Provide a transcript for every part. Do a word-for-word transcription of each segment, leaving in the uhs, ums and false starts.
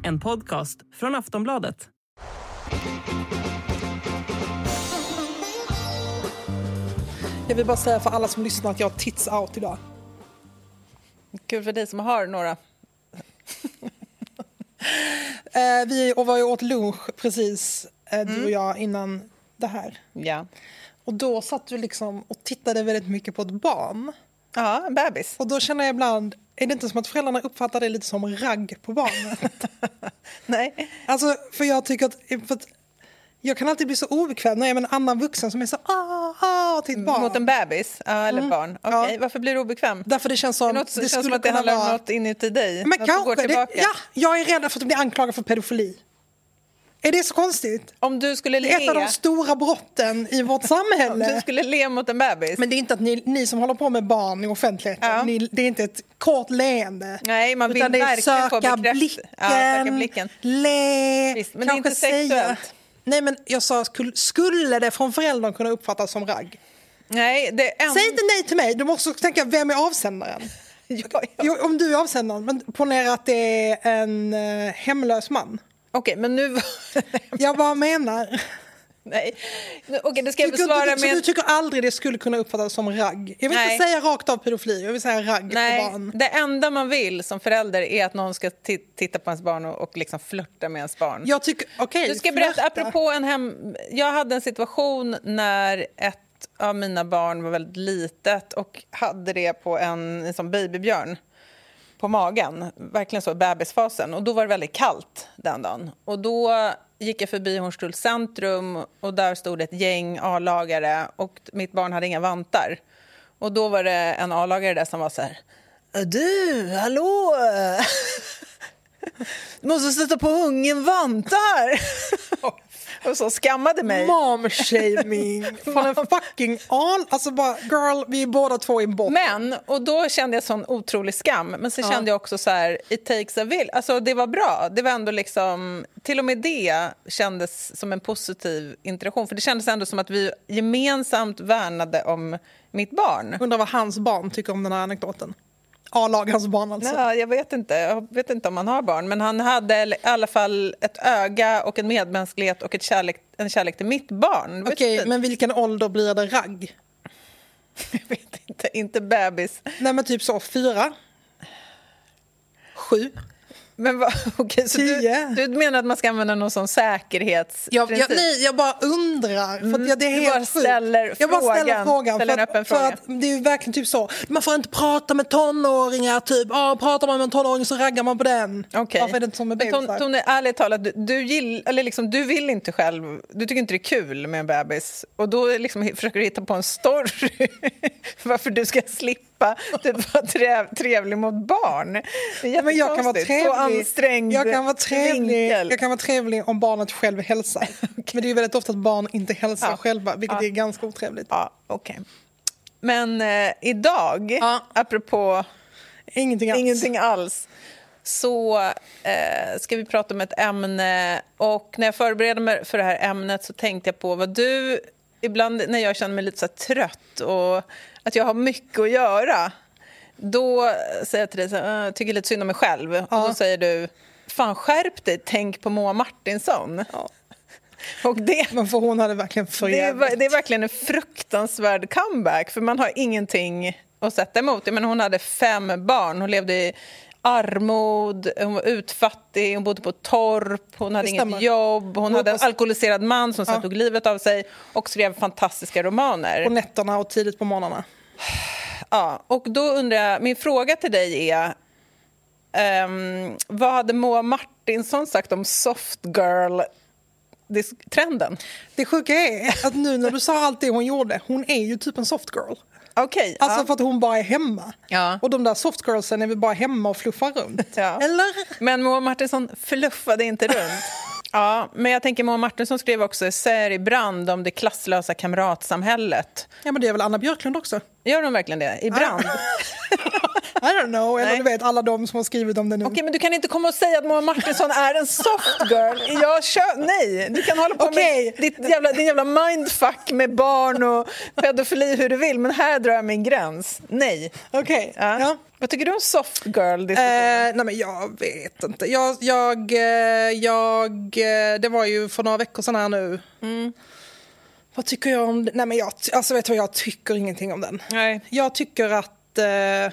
En podcast från Aftonbladet. Jag vill bara säga för alla som lyssnar att jag har tits out idag. Kul för dig som har några. eh, vi var ju åt lunch precis, eh, du mm. och jag, innan det här. Ja. Och då satt du liksom och tittade väldigt mycket på ett barn. Ja, en bebis. Och då känner jag ibland, är det inte som att föräldrarna uppfattar det lite som ragg på barnet? Nej. Alltså, för jag tycker att, för att jag kan alltid bli så obekväm när jag är med en annan vuxen som är så ah, ah, till ett barn. Mot en bebis, ja, eller mm. barn. Okej, okay. Ja. Varför blir du obekväm? Därför det känns som... Det, något, det, det känns som att det handlar om vara... något inuti dig. Men kanske, det, ja, jag är rädd för att bli anklagad för pedofili. Är det så konstigt? Om du skulle le... Det är ett av de stora brotten i vårt samhälle. Om du skulle le mot en bebis. Men det är inte att ni, ni som håller på med barn i offentligheten, ja. ni, det är inte ett kort leende. Nej, man vill verkligen söka få blicken, ja, söka blicken. Le, visst, men det är inte sexuellt. Säga. Nej, men jag sa, skulle det från föräldern kunna uppfattas som ragg? Nej, det är en... Säg inte nej till mig, du måste tänka, vem är avsändaren? ja, ja. Jo, om du är avsändaren, men ponera att det är en uh, hemlös man. Okej, okay, men nu... jag bara menar... Nej, okej, okay, det ska jag tycker, besvara du, med... Så du tycker aldrig det skulle kunna uppfattas som ragg? Jag vill Nej. inte säga rakt av pedofili, jag vill säga ragg Nej, på barn. Det enda man vill som förälder är att någon ska t- titta på ens barn och, och liksom flirta med ens barn. Jag tycker, okej, okay, du ska berätta, apropå en hem... Jag hade en situation när ett av mina barn var väldigt litet och hade det på en, en sån babybjörn på magen, verkligen så i bebisfasen, och då var det väldigt kallt den dagen, och då gick jag förbi Hornstulls centrum och där stod ett gäng A-lagare och mitt barn hade inga vantar, och då var det en A-lagare där som var så här: du, hallå, du måste sätta på ungen vantar. Och så skammade mig. Mom-shaming. Från en fucking all. Alltså bara, girl, vi är båda två i botten. Men, och då kände jag sån otrolig skam. Men så ja. kände jag också så här, it takes a village. Alltså det var bra. Det var ändå liksom, till och med det kändes som en positiv interaktion. För det kändes ändå som att vi gemensamt värnade om mitt barn. Undrar vad hans barn tycker om den här anekdoten. A-lagarens barn alltså. Ja, jag vet inte. Jag vet inte om han har barn. Men han hade i alla fall ett öga och en medmänsklighet och ett kärlek, en kärlek till mitt barn. Okej, okay, men vilken ålder blir det ragg? Jag vet inte. Inte bebis. Nej, men typ så fyra. Sju. Men vad, okay, så du, du menar att man ska använda någon sån säkerhetsprincip? Jag, jag, nej, jag bara undrar. För att jag, det är du helt bara ställer jag frågan. bara ställer frågan. Ställer för, en öppen att, för fråga. att det är ju verkligen typ så. Man får inte prata med tonåringar. Typ, oh, pratar man med en tonåring så raggar man på den. Okay. Varför är det inte som med bebisar? Men Tone, ärligt talat, du, du, gill, eller liksom, du vill inte själv. Du tycker inte det är kul med en bebis. Och då liksom försöker du hitta på en story. Varför du ska slippa typ vara trev, trevlig mot barn. Det är men jag kan vara trevlig. Så ansträngd. Jag kan vara trevlig. Jag kan vara trevlig om barnet själv hälsar. Okay. Men det är ju väldigt ofta att barn inte hälsar ja. själva, vilket ja. är ganska otrevligt. Ja, okej. Okay. Men eh, idag, ja. apropå ingenting alls, ingenting alls så eh, ska vi prata om ett ämne. Och när jag förberedde mig för det här ämnet så tänkte jag på vad du, ibland när jag känner mig lite så här trött och att jag har mycket att göra, då säger jag till dig så här, jag tycker lite synd om mig själv. Ja. Och då säger du, fan skärp dig, tänk på Moa Martinsson. Ja. Och det, men för hon hade verkligen för det, är, det är verkligen en fruktansvärd comeback, för man har ingenting att sätta emot. Men hon hade fem barn, hon levde i armod, hon var utfattig, hon bodde på torp, hon hade inget jobb, hon hade en alkoholiserad man som ja. tog livet av sig och skrev fantastiska romaner. På nätterna och tidigt på morgnarna. Ja, och då undrar jag, min fråga till dig är, um, vad hade Moa Martinsson sagt om soft girl trenden? Det sjuka är att nu när du sa allt det hon gjorde, hon är ju typ en soft girl. Okay, alltså ja. för att hon bara är hemma. Ja. Och de där soft girlsen är väl bara hemma och fluffar runt. Ja. Eller? Men Moa Martinsson fluffade inte runt. Ja, men jag tänker Moa Martinsson skrev också essäer i Brand om det klasslösa kamratsamhället. Ja, men det är väl Anna Björklund också? Gör de verkligen det? I Brand? I don't know. Eller Nej. du vet, alla de som har skrivit om det nu. Okej, men du kan inte komma och säga att Moa Martinsson är en soft girl. Jag kör, nej, du kan hålla på Okej. med ditt jävla, din jävla mindfuck med barn och pedofili hur du vill. Men här drar jag min gräns. Nej. Okej, Ja. ja. Vad tycker du om soft girl? Eh, nej men jag vet inte. Jag, jag, eh, jag, eh, det var ju för några veckor sedan här nu. Mm. Vad tycker jag om det? Nej men jag, alltså vet du vad, jag tycker ingenting om den. Nej. Jag tycker att, eh,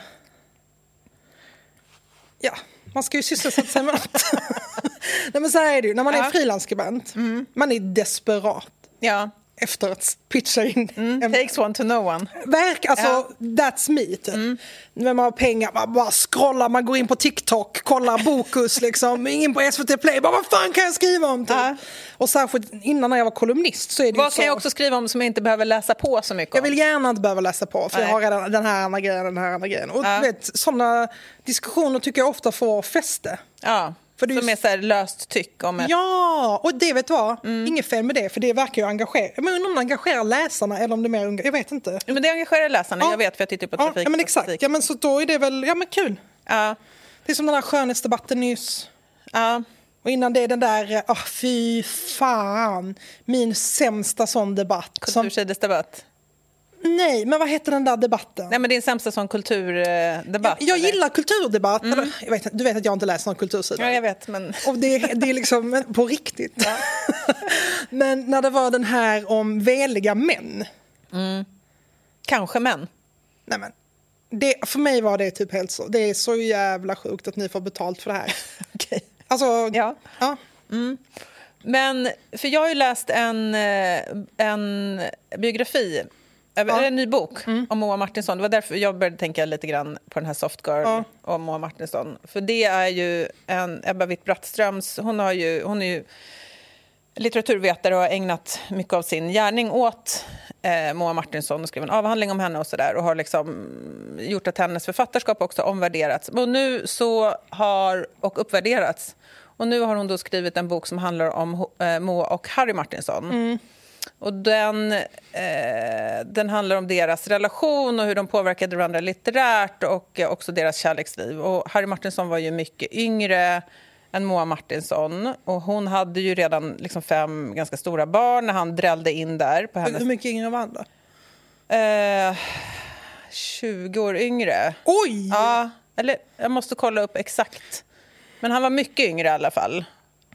ja, man ska ju sysselsätta sig med något. Nej men så här är det ju, när man Ja. är frilansskribent, Mm. man är desperat Ja. efter att pitcha in. Mm. en- Takes one to know one. Verk, alltså Ja. that's me typ. Mm. När man har pengar, man bara scrollar, man går in på TikTok, kollar Bokus liksom, in på S V T Play, bara vad fan kan jag skriva om typ? Ja. Och särskilt innan när jag var kolumnist så är det Vad ju kan så. jag också skriva om som jag inte behöver läsa på så mycket om? Jag vill gärna inte behöva läsa på för Nej. jag har redan den här andra grejen, den här andra grejen. Och Ja. du vet, sådana diskussioner tycker jag ofta får fäste. Ja, För det är som ju- är så här löst tyck om ett... Ja, och det vet du vad? Mm. Inget fel med det, för det verkar ju engagera. Men undrar om det engagerar läsarna eller om det är mer unga. Jag vet inte. Men det engagerar läsarna, Ja. jag vet för jag tittar på Ja, trafik. ja, men exakt. Ja, men så då är det väl, ja men kul. Ja, Det är som den här skönhetsdebatten nyss. ja. Och innan det är den där, ah fy fan, min sämsta sån debatt. Som, Kultursidesdebatt. nej, men vad heter den där debatten? Nej, men din sämsta sån kulturdebatt. jag jag eller? gillar kulturdebatt. Eller, jag vet, du vet att jag inte läser någon kultursida. Ja, jag vet, men... Och det, det är liksom på riktigt. Men när det var den här om veliga män. Kanske män. Nej men, det, för mig var det typ helt så. Det är så jävla sjukt att ni får betalt för det här. Okej. Alltså, Ja. ja. Men, för jag har ju läst en, eh, en biografi, eller en ny bok om Moa Martinsson. Det var därför jag började tänka lite grann på den här Soft Girl Ja. om Moa Martinsson. För det är ju en Ebba Witt-Brattströms, hon, har ju, hon är ju litteraturvetare och har ägnat mycket av sin gärning åt eh, Moa Martinsson och skrivit en avhandling om henne och sådär och har liksom gjort att hennes författarskap också omvärderats. Och nu så har, och uppvärderats. Och nu har hon då skrivit en bok som handlar om eh, Moa och Harry Martinsson. Mm. Och den, eh, den handlar om deras relation och hur de påverkade varandra litterärt och eh, också deras kärleksliv. Och Harry Martinsson var ju mycket yngre än Moa Martinsson. Och hon hade ju redan liksom fem ganska stora barn när han drällde in där på hennes... Hur mycket yngre var han då? Eh, tjugo år yngre. Oj! Ja, eller jag måste kolla upp exakt. Men han var mycket yngre i alla fall.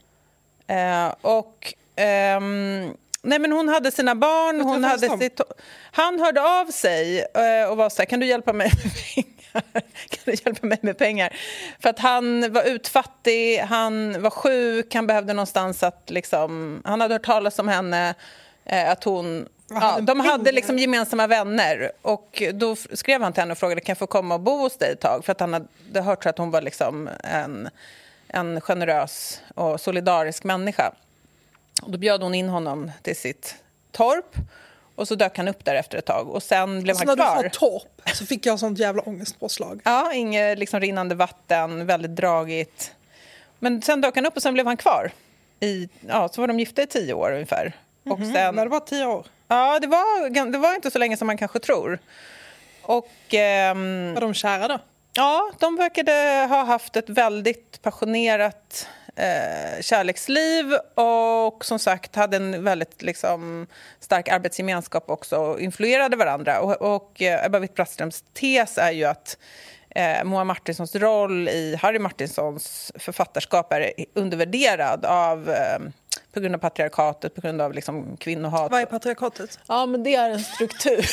Eh, och... ehm, nej, men hon hade sina barn. Hon hade sitt, han hörde av sig eh, och var så här, kan du hjälpa mig med pengar? Kan du hjälpa mig med pengar? För att han var utfattig, han var sjuk, han behövde någonstans att liksom... Han hade hört talas om henne, eh, att hon... Ja, de hade liksom gemensamma vänner och då skrev han till henne och frågade kan jag få komma och bo hos dig ett tag för att han hade hört att hon var liksom en, en generös och solidarisk människa. Och då bjöd hon in honom till sitt torp och så dök han upp där efter ett tag och sen blev Alltså han när kvar. du sa torp så fick jag sånt jävla ångestpåslag. Ja, inget liksom rinnande vatten, väldigt dragigt. Men sen dök han upp och sen blev han kvar. I, ja, så var de gifta i tio år ungefär. Och Mm, sen, när det var tio år. ja, det var, det var inte så länge som man kanske tror. Och ehm, Var de kära då? ja, de verkade ha haft ett väldigt passionerat eh, kärleksliv och som sagt hade en väldigt liksom, stark arbetsgemenskap också och influerade varandra. Och, och eh, Ebba Witt-Brattströms tes är ju att eh, Moa Martinssons roll i Harry Martinsons författarskap är undervärderad av... Eh, på grund av patriarkatet, på grund av liksom kvinnohat. Vad är patriarkatet? Ja, men det är en struktur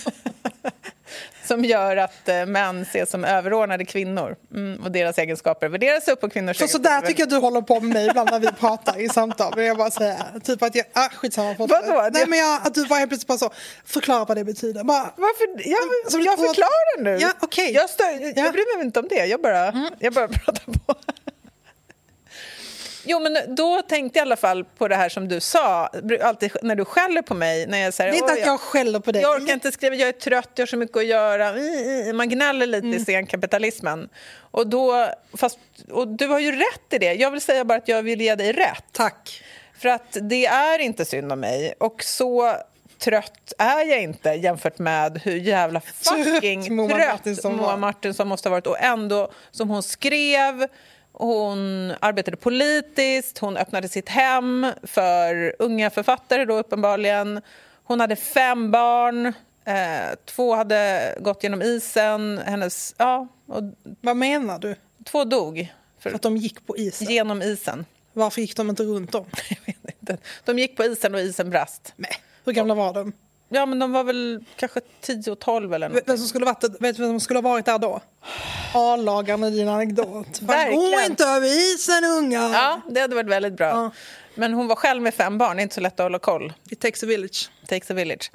som gör att eh, män ses som överordnade kvinnor. Mm, och deras egenskaper värderas upp på kvinnors Så, så egenskaper. där tycker jag att du håller på med mig ibland när vi pratar i samtal. Vill jag bara säga. Typ att jag... Ah, skitsamma. Vadå? Nej, men jag, att du bara helt plötsligt bara så... Förklara vad det betyder. Bara, Varför? Jag, Som jag lite- förklarar nu. Ja, okej. Jag, stör, jag Ja. bryr mig inte om det. Jag bara, jag bara pratar på. Jo, men då tänkte jag i alla fall på det här som du sa. Alltid när du skäller på mig. När jag säger, det är inte "Oj, att jag skäller på dig. Jag orkar inte skriva, jag är trött, jag har så mycket att göra. Man gnäller lite Mm. i senkapitalismen. Och, då, fast, och du har ju rätt i det. Jag vill säga bara att jag vill ge dig rätt. Tack. För att det är inte synd om mig. Och så trött är jag inte jämfört med hur jävla fucking trött Moa Martinson, Moa Martinson måste ha varit. Och ändå, som hon skrev, hon arbetade politiskt, hon öppnade sitt hem för unga författare då uppenbarligen. Hon hade fem barn, eh, två hade gått genom isen, hennes, ja. Och vad menar du? Två dog. För att de gick på isen? Genom isen. Varför gick de inte runt om? Jag vet inte. De gick på isen och isen brast. Nej. Hur gamla var de? Ja, men de var väl kanske tio och tolv eller något. Vem som skulle varit, vet du vem som skulle ha varit där då? A-lagaren i din anekdot. Verkligen. Gå inte över isen, unga! Ja, det hade varit väldigt bra. Ja. Men hon var själv med fem barn, det är inte så lätt att hålla koll. It takes a village. It takes a village.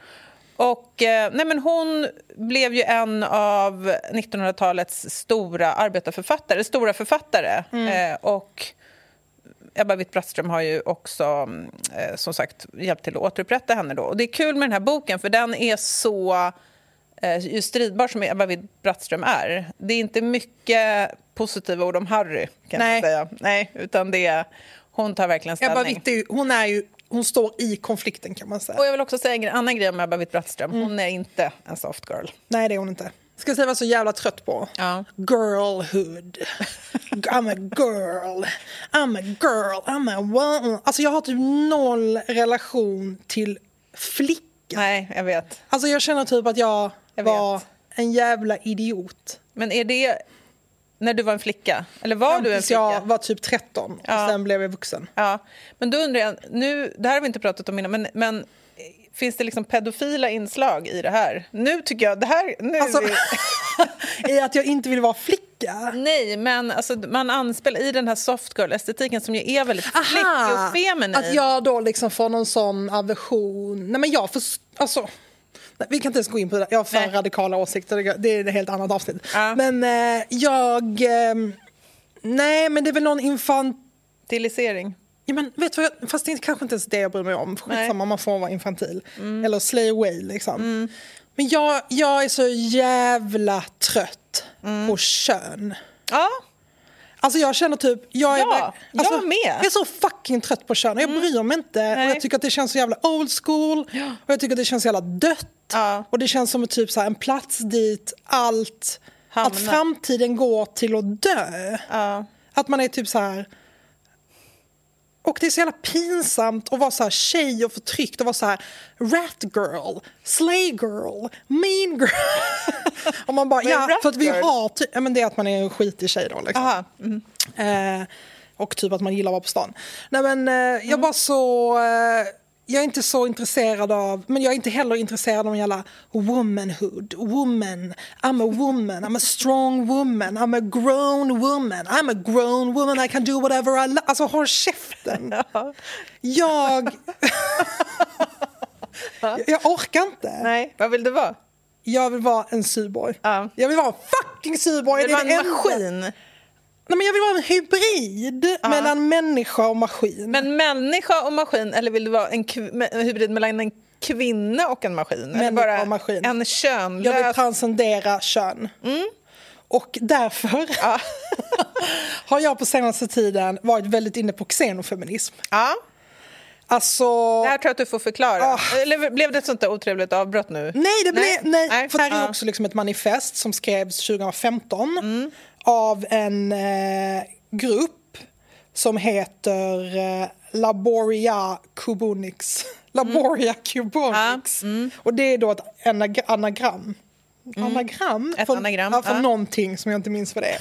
Och eh, nej, men hon blev ju en av nittonhundratalets stora arbetarförfattare, stora författare. Mm. Eh, och Ebba Witt-Brattström har ju också eh, som sagt hjälpt till att återupprätta henne då. Och det är kul med den här boken för den är så eh, stridbar som Ebba Witt-Brattström är. Det är inte mycket positiva ord om Harry kan Nej. jag säga. Nej, utan det är, hon tar verkligen ställning. Ebba Witt är ju, hon är ju hon står i konflikten kan man säga. Och jag vill också säga en annan grej om Ebba Witt-Brattström. Hon mm. är inte en soft girl. Nej, det är hon inte. Ska jag säga vad jag var så jävla trött på? Ja. Girlhood. I'm a girl. I'm a girl. I'm a woman. Alltså jag har typ noll relation till flickor. Nej, jag vet. Alltså jag känner typ att jag, jag var vet. en jävla idiot. Men är det när du var en flicka? Eller var ja, du en flicka? Jag var typ tretton ja. och sen blev jag vuxen. Ja, men då undrar jag, nu, det här har vi inte pratat om innan, men, men finns det liksom pedofila inslag i det här? Nu tycker jag, det här... Nu alltså, vi... i att jag inte vill vara flicka? Nej, men alltså, man anspelar i den här soft girl-estetiken som ju är väldigt flickig och feminin. Att jag då liksom får någon sån aversion. Nej, men jag för, alltså... Nej, vi kan inte ens gå in på det. Jag har för nej. radikala åsikter. Det är ett helt annat avsnitt. Ja. Men eh, jag... Eh, nej, men det är väl någon infantilisering. Ja, men vet du vad jag, fast det är kanske inte ens det jag bryr mig om. Skitsamma, man får vara infantil. Mm. Eller slay away, liksom. Mm. Men jag, jag är så jävla trött mm. på kön. Ja. Alltså jag känner typ... Jag är, ja, alltså, jag med. Jag är så fucking trött på kön. Jag mm. bryr mig inte. Och jag tycker att det känns så jävla old school. Ja. Och jag tycker att det känns så jävla dött. Ja. Och det känns som typ så här, en plats dit allt... Hamna. Att framtiden går till att dö. Ja. Att man är typ så här... Och det är så jävla pinsamt att vara så här tjej och förtryckt och vara så här rat girl, slay girl, mean girl. Och man bara, ja, för att vi har ty- ja, men det är att man är en skitig tjej då liksom. Mm. Eh, och typ att man gillar att vara på stan. Nej men eh, mm. jag bara så eh, jag är inte så intresserad av, men jag är inte heller intresserad av jävla womanhood, woman, I'm a woman, I'm a strong woman, I'm a grown woman, I'm a grown woman, I can do whatever I like. Alltså håll käften. Jag jag orkar inte. Nej, vad vill du vara? Jag vill vara en syborg. Ja. Jag vill vara en fucking syborg. Vill du vara en maskin? Nej, men jag vill vara en hybrid ja. mellan människa och maskin. Men människa och maskin, eller vill du vara en, kv- en hybrid mellan en kvinna och en maskin? Människa eller bara och maskin. En könlös... Jag vill transcendera kön. Mm. Och därför ja. har jag på senaste tiden varit väldigt inne på xenofeminism. Ja. Alltså... Det här tror jag att du får förklara. Oh. Eller blev det ett sånt där otrevligt avbrott nu? Nej, det blev, nej. nej. nej. För det här är ja. också liksom ett manifest som skrevs tjugohundrafemton mm. av en eh, grupp som heter eh, Laboria Cubonix. Laboria mm. Cubonix. Ja. Mm. Och det är då ett anag- anagram. Mm. Anagram? Ett för, anagram. Ja, för ja. någonting som jag inte minns vad det är.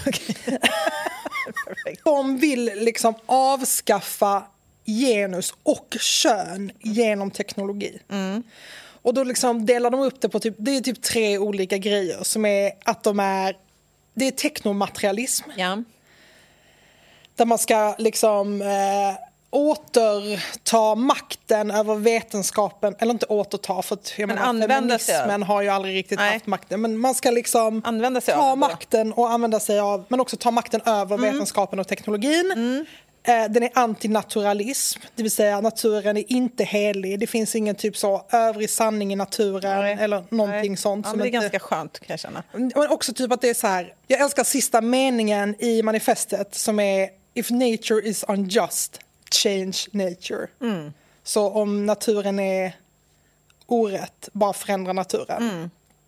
De vill liksom avskaffa genus och kön genom teknologi. Mm. Och då liksom delar de upp det på typ, det är typ tre olika grejer som är att de är, det är teknomaterialism. Ja. Där man ska liksom eh, återta makten över vetenskapen, eller inte återta för att jag men menar, feminismen har ju aldrig riktigt Nej. haft makten, men man ska liksom använda sig ta av makten och använda sig av, men också ta makten över mm. vetenskapen och teknologin. Mm. Den är antinaturalism, det vill säga naturen är inte helig. Det finns ingen typ så övrig sanning i naturen Nej. eller någonting Nej. sånt. Ja, som det är inte... ganska skönt kan jag känna. Men också typ att det är så här, jag älskar sista meningen i manifestet som är if nature is unjust, change nature. Mm. Så om naturen är orätt, bara förändra naturen. Mm.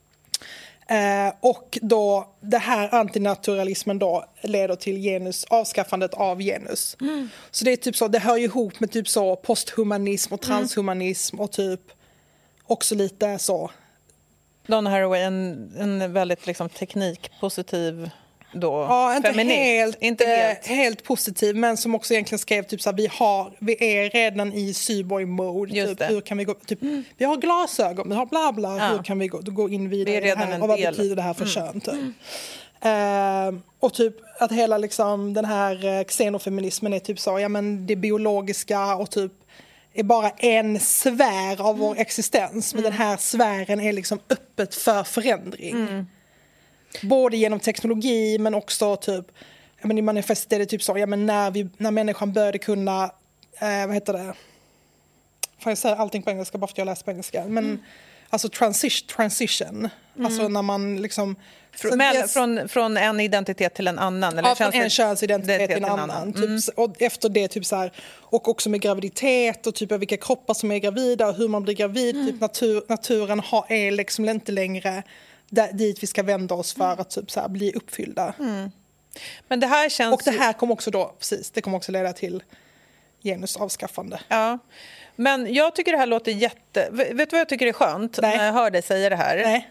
Eh, och då det här antinaturalismen då leder till genus, avskaffandet av genus. Mm. Så det är typ så, det hör ju ihop med typ så posthumanism och transhumanism mm. och typ också lite så. Donna Haraway, en, en väldigt liksom teknikpositiv då ja, inte feminist. Helt, inte helt. helt positiv, men som också egentligen skrev typ så här, vi har vi är redan i cyborg-mode. Typ, hur kan vi gå typ mm. vi har glasögon, vi har bla bla, ja. Hur kan vi gå, gå in vidare det är redan här, en och vad del. betyder det här för mm. kön typ. Mm. Uh, och typ att hela liksom den här xenofeminismen är typ så, ja men det biologiska och typ är bara en sfär av vår existens, men mm. den här sfären är liksom öppet för förändring. Mm. Både genom teknologi men också typ, ja men i manifestet är det typ så, ja men när, vi, när människan började kunna, eh, vad heter det? Får jag säga allting på engelska bara för att jag läser på engelska? Men mm. alltså transition, transition. Mm. Alltså när man liksom... Från, men, från, från en identitet till en annan? Eller ja, från en könsidentitet till en annan. annan. Typ, mm. Och efter det typ så här, och också med graviditet och typ av vilka kroppar som är gravida och hur man blir gravid. Mm. Typ natur, naturen har, är liksom inte längre där, dit vi ska vända oss för att typ så här, bli uppfyllda. Mm. Men det här känns... Och det här kommer också då, precis, det kommer också leda till genusavskaffande. Ja. Men jag tycker det här låter jätte... Vet du vad jag tycker är skönt? Nej. När jag hör dig säga det här? Nej.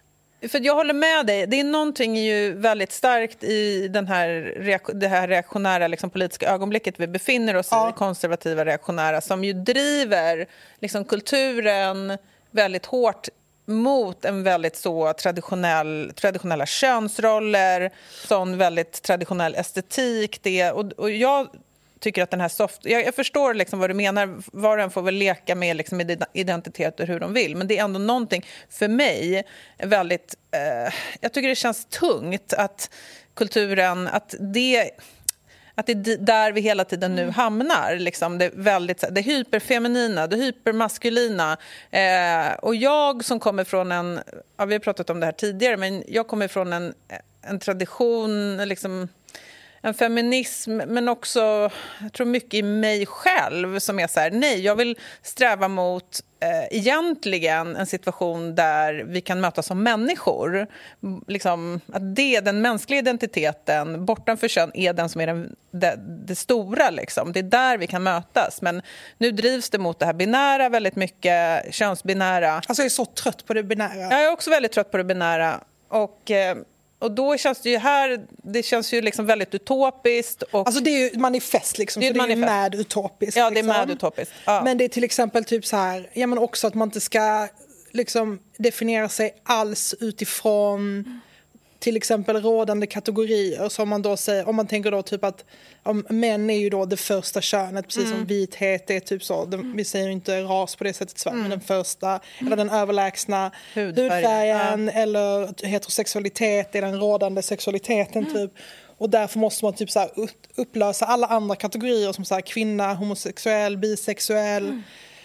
För jag håller med dig. Det är någonting ju väldigt starkt i den här reak- det här reaktionära liksom, politiska ögonblicket vi befinner oss ja. i, konservativa reaktionära, som ju driver liksom, kulturen väldigt hårt mot en väldigt så traditionell, traditionella könsroller, sån väldigt traditionell estetik. Det, och, och jag tycker att den här soft... Jag, jag förstår liksom vad du menar. Var och en får väl leka med liksom identiteter hur de vill. Men det är ändå någonting för mig väldigt... Eh, jag tycker det känns tungt att kulturen... Att det... Att det är där vi hela tiden nu hamnar. Liksom. Det, är väldigt, det hyperfeminina, det hypermaskulina. Eh, och jag som kommer från en... Ja, vi har pratat om det här tidigare, men jag kommer från en, en tradition... Liksom, en feminism, men också jag tror mycket i mig själv som är så här, nej, jag vill sträva mot eh, egentligen en situation där vi kan mötas som människor. Liksom, att det, den mänskliga identiteten bortanför kön är den som är den, det, det stora. Liksom. Det är där vi kan mötas. Men nu drivs det mot det här binära väldigt mycket, könsbinära. Alltså jag är så trött på det binära. Jag är också väldigt trött på det binära. Och... Eh, Och då känns det ju här, det känns ju liksom väldigt utopiskt. Och alltså det är ju manifest liksom, det är, så det är ju mad utopiskt. Ja, det är liksom. mad utopiskt. Ja. Men det är till exempel typ så här, ja men också att man inte ska liksom definiera sig alls utifrån mm. till exempel rådande kategorier, som man då säger, om man tänker då typ att om män är ju då det första könet, precis mm. som vithet är typ så, de, vi säger inte ras på det sättet Sverige, mm. men den första, mm. eller den överlägsna hudfärgen, hudfärgen ja. eller heterosexualitet är den rådande sexualiteten mm. typ, och därför måste man typ så här upplösa alla andra kategorier som så här kvinna, homosexuell, bisexuell mm.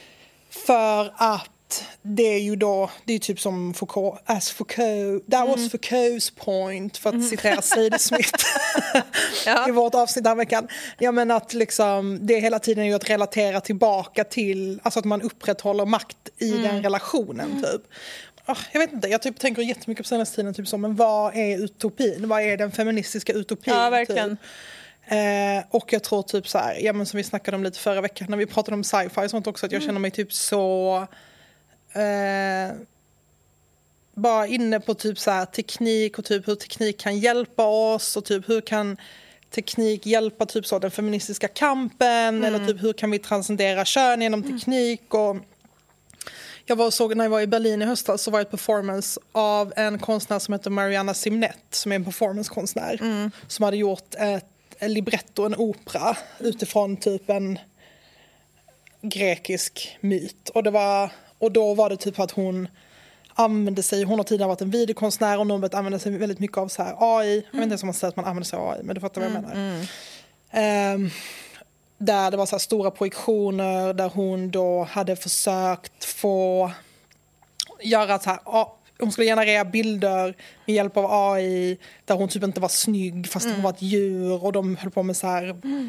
för att det är ju då, det är typ som Foucault, as Foucault, that was mm. Foucaults point, för att mm. citera Sadie Smith ja. i vårt avsnitt den här veckan. Ja, men att liksom, det hela tiden är ju att relatera tillbaka till, alltså att man upprätthåller makt i mm. den relationen mm. typ. Oh, jag vet inte, jag typ tänker jättemycket på senaste tiden typ så, men vad är utopin? Vad är den feministiska utopin? Ja, verkligen. Typ? Eh, och jag tror typ så här, ja men som vi snackade om lite förra veckan när vi pratade om sci-fi och sånt också, att jag mm. känner mig typ så Eh, bara inne på typ så här teknik och typ hur teknik kan hjälpa oss och typ hur kan teknik hjälpa typ så den feministiska kampen mm. eller typ hur kan vi transcendera kön genom teknik. Och jag var och såg, när jag var i Berlin i höstas, så var det ett performance av en konstnär som heter Mariana Simnet, som är en performancekonstnär mm. som hade gjort ett, ett libretto, en opera utifrån typ en grekisk myt, och det var Och då var det typ att hon använde sig, hon har tidigare varit en videokonstnär och någon använde sig väldigt mycket av så här A I. Mm. Jag vet inte ens om man säger att man använder sig av A I, men du fattar vad jag menar. Mm. Um, där det var så här stora projektioner där hon då hade försökt få göra så här, hon skulle generera bilder med hjälp av A I där hon typ inte var snygg fast mm. hon var ett djur, och de höll på med så här mm.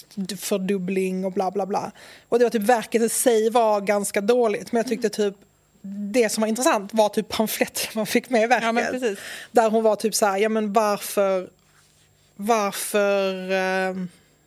röstfördubbling och bla bla bla. Och det var typ, verket i sig var ganska dåligt, men jag tyckte typ det som var intressant var typ pamfletter man fick med i verket. Ja, men precis. Där hon var typ så här, ja men varför varför eh,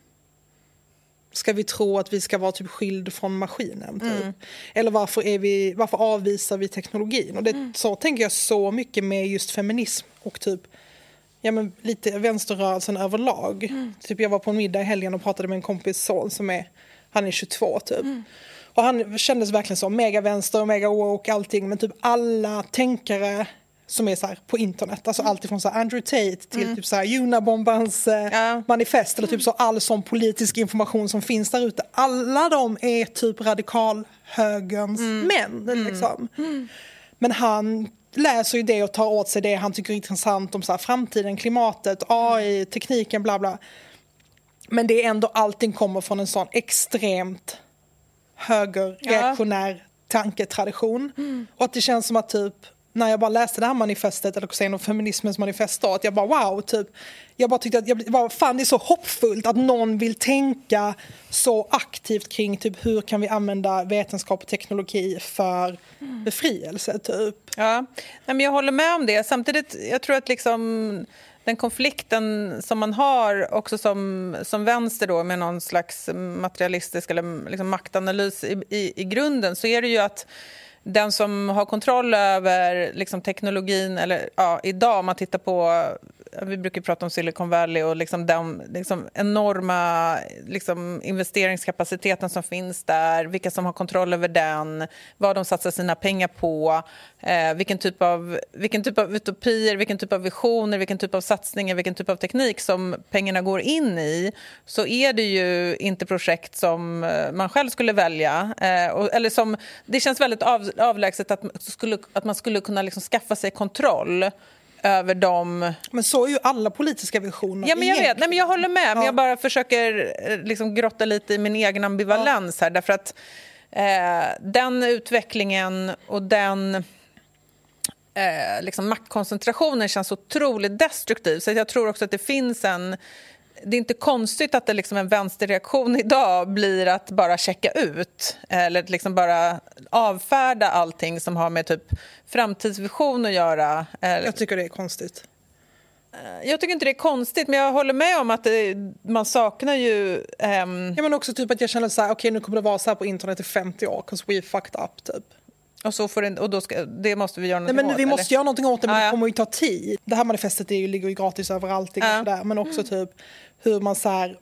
ska vi tro att vi ska vara typ skild från maskinen typ? Mm. Eller varför är vi varför avvisar vi teknologin? Och det mm. så tänker jag så mycket med just feminism och typ ja men lite vänsterrörelsen överlag. Mm. Typ jag var på en middag i helgen och pratade med en kompis son som är han är tjugotvå typ. Mm. Och han kändes verkligen så mega vänster och mega woke och allting, men typ alla tänkare som är så här på internet, alltså mm. allt ifrån så här Andrew Tate till mm. typ så här Unabombans eh, ja. manifest eller typ så all sån politisk information som finns där ute. Alla de är typ radikalhögerns mm. män mm. liksom. Mm. Men han läser ju det och tar åt sig det han tycker är intressant om så här framtiden, klimatet, A I, tekniken, bla bla. Men det är ändå allting kommer från en sån extremt högerreaktionär ja. tanketradition. Mm. Och att det känns som att typ när jag bara läste det här manifestet eller sen om feminismens manifest då, att jag bara wow typ jag bara tyckte att jag bara, fan det är så hoppfullt att någon vill tänka så aktivt kring typ hur kan vi använda vetenskap och teknologi för mm. befrielse typ. Ja, nej, men jag håller med om det. Samtidigt jag tror att liksom den konflikten som man har också som, som vänster då med någon slags materialistisk eller liksom maktanalys i, i, i grunden, så är det ju att den som har kontroll över liksom teknologin, eller ja, idag om man tittar på, vi brukar prata om Silicon Valley och liksom den liksom enorma liksom investeringskapaciteten som finns där, vilka som har kontroll över den, vad de satsar sina pengar på, eh, vilken, typ av, vilken typ av utopier, vilken typ av visioner, vilken typ av satsningar, vilken typ av teknik som pengarna går in i, så är det ju inte projekt som man själv skulle välja. Eh, och, eller som, det känns väldigt av, avlägset att, skulle, att man skulle kunna liksom skaffa sig kontroll över dem. Men så är ju alla politiska visioner. Ja, men jag vet. Nej, men jag håller med. Ja. Men jag bara försöker liksom grotta lite i min egen ambivalens ja. här. Därför att eh, den utvecklingen och den eh, liksom maktkoncentrationen känns otroligt destruktiv. Så jag tror också att det finns en... Det är inte konstigt att det liksom en vänsterreaktion idag blir att bara checka ut eller liksom bara avfärda allting som har med typ framtidsvision att göra. Jag tycker det är konstigt. Jag tycker inte det är konstigt, men jag håller med om att det, man saknar ju... Um... Ja, men också typ att jag känner så här, okej okay, nu kommer det vara så här på internet i femtio år, 'cause we fucked up typ. Och, så får det, och då ska, det måste vi göra någonting Nej, men åt. Vi eller? måste göra någonting åt det, men ah, det ja. kommer ju ta tid. Det här manifestet är ju, ligger ju gratis överallt. Ah. Där, men också typ hur man så här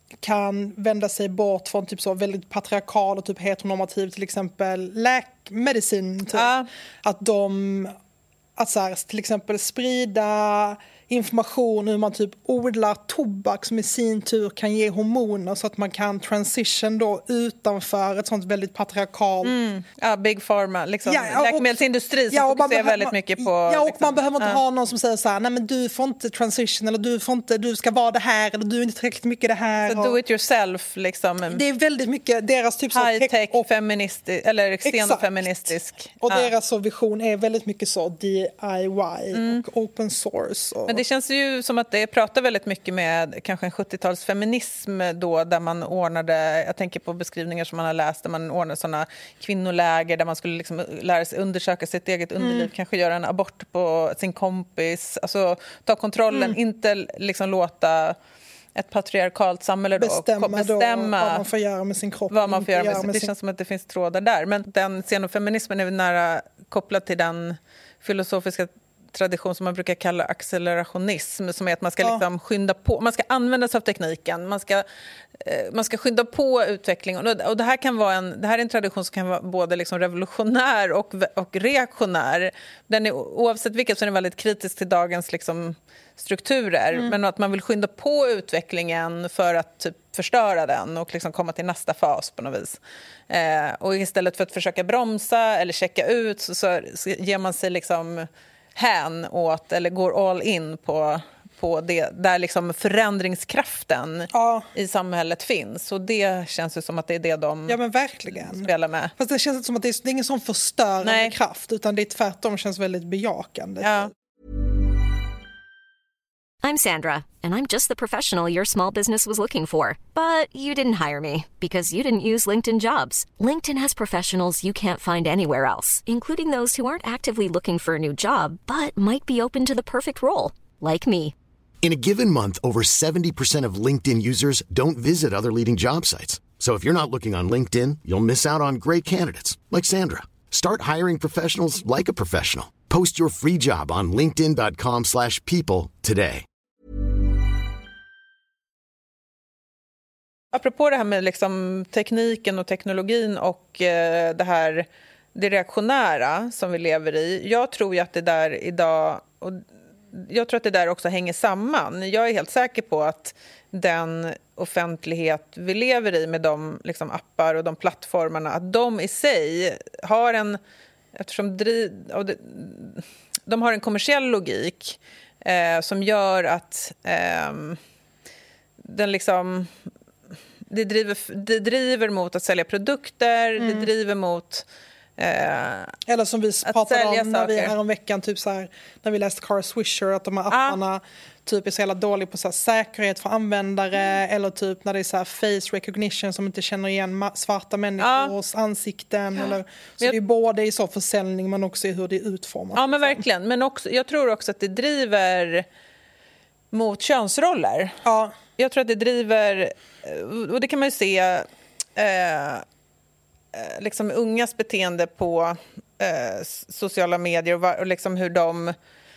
kan vända sig bort från typ så väldigt patriarkal och typ heteronormativ, till exempel läkemedicin. Typ. Ah. Att de, att så här, till exempel sprida information hur man typ odlar tobak som i sin tur kan ge hormoner så att man kan transition då utanför ett sånt väldigt patriarkalt... Mm. Ja, big pharma, liksom. Ja, läkemedelsindustri som ja, fokuserar väldigt mycket på... Ja, och liksom. man behöver inte ja. ha någon som säger så här, nej men du får inte transition eller du får inte, du ska vara det här eller du är inte tillräckligt mycket det här. Så och... do it yourself, liksom. Det är väldigt mycket deras typ så... High-tech, och... feministisk, eller xenofeministisk. Och ja. deras så vision är väldigt mycket så D I Y mm. och open source. Och... Men det känns ju som att det pratar väldigt mycket med kanske en sjuttiotalsfeminism då, där man ordnade, jag tänker på beskrivningar som man har läst, där man ordnade sådana kvinnoläger där man skulle liksom lära sig undersöka sitt eget underliv, mm. kanske göra en abort på sin kompis, alltså ta kontrollen, mm. inte liksom låta ett patriarkalt samhälle då bestämma, bestämma då vad man får göra med sin kropp. Vad man får göra med sin, med det sin... känns som att det finns trådar där. Men den xenofeminismen är nära kopplad till den filosofiska tradition som man brukar kalla accelerationism, som är att man ska liksom ja. skynda på, man ska använda sig av tekniken, man ska, eh, man ska skynda på utvecklingen, och, och det här kan vara en, det här är en tradition som kan vara både liksom revolutionär och, och reaktionär. Den är, oavsett vilket, så är den väldigt kritisk till dagens liksom strukturer, mm. men att man vill skynda på utvecklingen för att typ förstöra den och liksom komma till nästa fas på något vis. Eh, och istället för att försöka bromsa eller checka ut, så, så, så ger man sig liksom hän åt, eller går all in på, på det, där liksom förändringskraften ja. i samhället finns. Och det känns ju som att det är det de ja, men verkligen. spelar med. Fast det känns som att det är, det är ingen sån förstörande Nej. kraft, utan det är tvärtom känns väldigt bejakande. Ja. I'm Sandra, and I'm just the professional your small business was looking for. But you didn't hire me because you didn't use LinkedIn Jobs. LinkedIn has professionals you can't find anywhere else, including those who aren't actively looking for a new job, but might be open to the perfect role, like me. In a given month, over seventy percent of LinkedIn users don't visit other leading job sites. So if you're not looking on LinkedIn, you'll miss out on great candidates like Sandra. Start hiring professionals like a professional. Post your free job on linkedin dot com slash people today. Apropå det här med liksom tekniken och teknologin och eh, det här det reaktionära som vi lever i. Jag tror ju att det där idag, och jag tror att det där också hänger samman. Jag är helt säker på att den offentlighet vi lever i med de liksom appar och de plattformarna, att de i sig har en, eftersom de har en kommersiell logik eh, som gör att eh, den liksom det driver, det driver mot att sälja produkter, mm. det driver mot Eh, eller som vi pratade om när vi här om veckan typ så här, när vi läste Car Swisher, att de här apparna ah. typ är så jävla dåliga på så här, säkerhet för användare, mm. eller typ när det är så här face recognition som inte känner igen ma- svarta människors ah. ansikten, eller, så jag, det är både i så försäljning men också i hur det är utformat. Ja men verkligen, men också, jag tror också att det driver mot könsroller. Ja. Jag tror att det driver, och det kan man ju se eh, liksom ungas beteende på eh, sociala medier och, var, och liksom hur de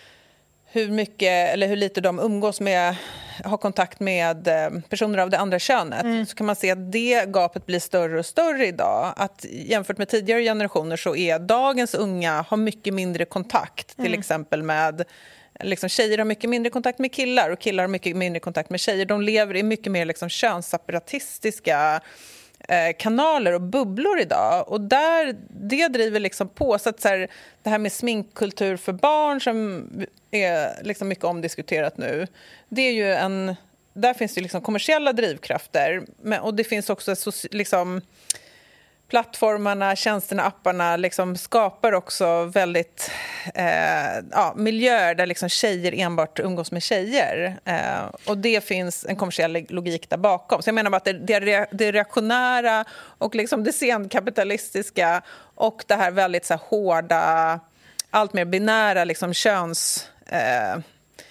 hur mycket eller hur lite de umgås med, har kontakt med eh, personer av det andra könet, mm. så kan man se att det gapet blir större och större idag. Att jämfört med tidigare generationer så är dagens unga har mycket mindre kontakt till mm. exempel med liksom, tjejer har mycket mindre kontakt med killar och killar har mycket mindre kontakt med tjejer. De lever i mycket mer liksom, könsseparatistiska kanaler och bubblor idag, och där det driver liksom på så att så här, det här med sminkkultur för barn som är liksom mycket omdiskuterat nu, det är ju en, där finns det liksom kommersiella drivkrafter, men, och det finns också liksom plattformarna, tjänsterna, apparna liksom skapar också väldigt eh, ja, miljöer där liksom tjejer enbart umgås med tjejer. Eh, och det finns en kommersiell logik där bakom. Så jag menar bara att det, det, det reaktionära och liksom det senkapitalistiska och det här väldigt så här, hårda, allt mer binära liksom, köns... Eh,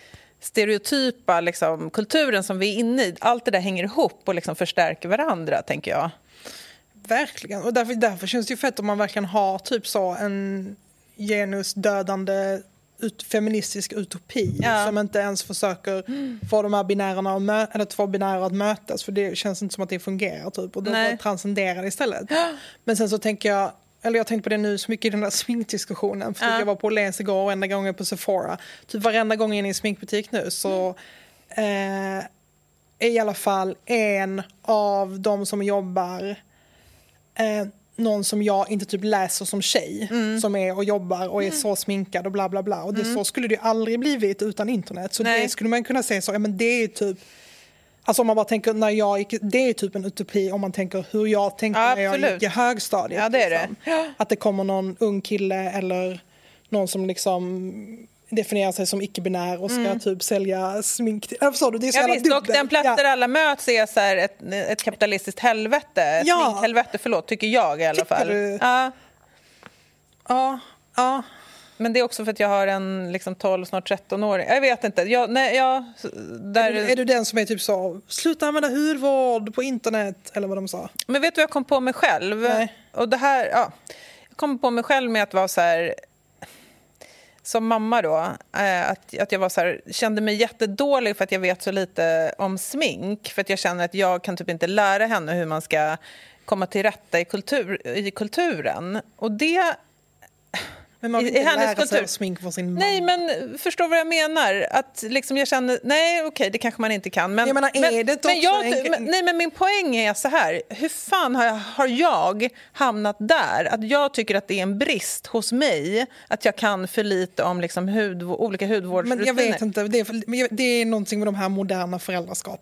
stereotypa liksom, kulturen som vi är inne i. Allt det där hänger ihop och liksom förstärker varandra, tänker jag. Verkligen, och därför, därför känns det ju fett om man verkligen har typ så en genusdödande ut, feministisk utopi, ja. Som inte ens försöker mm. få de här binärerna att mö- eller två binärer att mötas, för det känns inte som att det fungerar typ, och då bara transcenderar det istället. Ja. Men sen så tänker jag, eller jag tänkte på det nu så mycket i den där sminkdiskussionen, för ja. Jag var på Åhléns igår och enda gången på Sephora, typ varenda gång in i en sminkbutik nu så mm. eh, är i alla fall en av de som jobbar Eh, någon som jag inte typ läser som tjej, mm. som är och jobbar och är mm. så sminkad och bla bla bla, och det, mm. så skulle det ju aldrig blivit utan internet, så Nej. Det skulle man kunna säga så, ja, men det är typ, alltså om man bara tänker när jag gick, det är typ en utopi om man tänker hur jag tänkte ja, när jag gick i högstadiet, ja, det är liksom. det. Ja. Att det kommer någon ung kille eller någon som liksom definierar sig som icke-binär och ska mm. typ sälja smink till. Förstår du? Det är så ja, visst, och den plats där ja. alla möts är så här ett, ett kapitalistiskt helvete. Ett ja. sminkhelvete, förlåt, tycker jag i alla tycker fall. Du? Ja. Ja, ja. Men det är också för att jag har en liksom tolv, snart tretton-åring. Jag vet inte. Jag, nej, jag, där... är, du, är du den som är typ så, sluta använda hudvård på internet, eller vad de sa? Men vet du vad jag kom på mig själv? Nej. Och det här, ja. Jag kom på mig själv med att vara så här... Som mamma då, att, att jag var så här, kände mig jättedålig för att jag vet så lite om smink. För att jag känner att jag kan typ inte lära henne hur man ska komma till rätta i, kultur, i kulturen. Och det... Men man vill inte lära kultur. sig smink för sin mamma. Nej, men förstår vad jag menar? Att liksom jag känner, nej okej, okay, det kanske man inte kan. Men, jag menar, är men, det men, jag, men, nej, men min poäng är så här. Hur fan har jag, har jag hamnat där? Att jag tycker att det är en brist hos mig. Att jag kan för lite om liksom hud, olika hudvårdsrutiner. Men jag vet inte, det är, det är någonting med de här moderna föräldraskapen.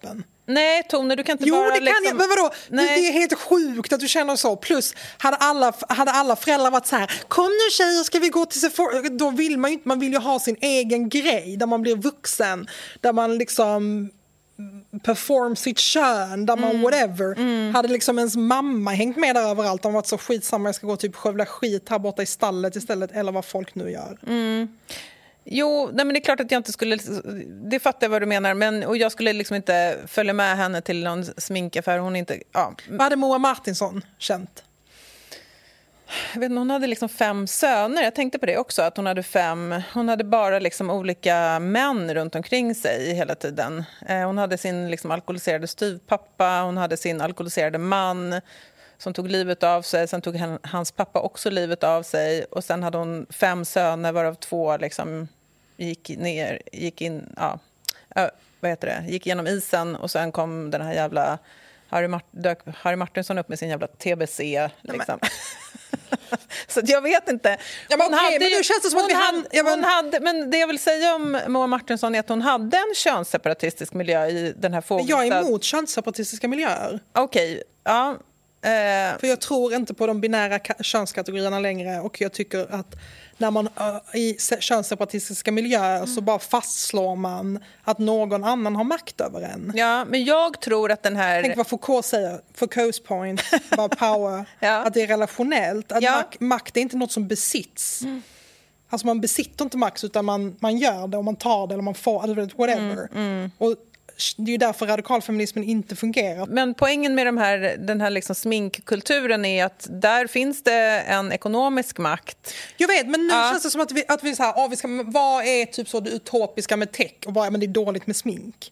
Nej, Tone, du kan inte jo, bara... Jo, det kan liksom... jag. Men vadå? Det, det är helt sjukt att du känner så. Plus, hade alla, hade alla föräldrar varit så här, kom nu tjejer, ska vi gå till Sephora? Då vill man ju inte, man vill ju ha sin egen grej där man blir vuxen. Där man liksom perform sitt kön, där man mm. whatever. Mm. Hade liksom ens mamma hängt med där överallt. De varit så skitsamma, jag ska gå typ skövla skit här borta i stallet istället. Eller vad folk nu gör. Mm. Jo, nej men det är klart att jag inte skulle... Det fattar jag vad du menar. Men, och jag skulle liksom inte följa med henne till någon sminkaffär. Hon inte... Ja. Vad hade Moa Martinsson känt? Jag vet inte, hon hade liksom fem söner. Jag tänkte på det också. Att hon hade fem... Hon hade bara liksom olika män runt omkring sig hela tiden. Hon hade sin liksom alkoholiserade styvpappa. Hon hade sin alkoholiserade man som tog livet av sig. Sen tog hans pappa också livet av sig. Och sen hade hon fem söner varav två liksom gick ner, gick in, ja, äh, vad heter det? Gick igenom isen och sen kom den här jävla Harry, Mart- dök Harry Martinsson upp med sin jävla T B C liksom. Så jag vet inte. Ja, men, okay, men nu känns det som att vi hade, ja, men... hon hade, men det jag vill säga om Moa Martinsson är att hon hade en könsseparatistisk miljö i den här fågeln. Jag är emot könsseparatistiska miljöer. Okej, okay, ja. För jag tror inte på de binära ka- könskategorierna längre, och jag tycker att när man uh, i könsseparatistiska miljöer mm. så bara fastslår man att någon annan har makt över en. Ja, men jag tror att den här... Tänk vad Foucault säger, Foucaults point, bara power, ja. att det är relationellt, att ja. mak- makt är inte något som besitts. Mm. Alltså man besitter inte makt, utan man, man gör det och man tar det eller man får det, whatever. Mm, mm. Och det är ju därför radikalfeminismen inte fungerar. Men poängen med de här, den här liksom sminkkulturen är att där finns det en ekonomisk makt. Jag vet, men nu ja. känns det som att vi, att vi så här, oh, vi ska, vad är typ så det utopiska med tech? Och bara, men det är dåligt med smink.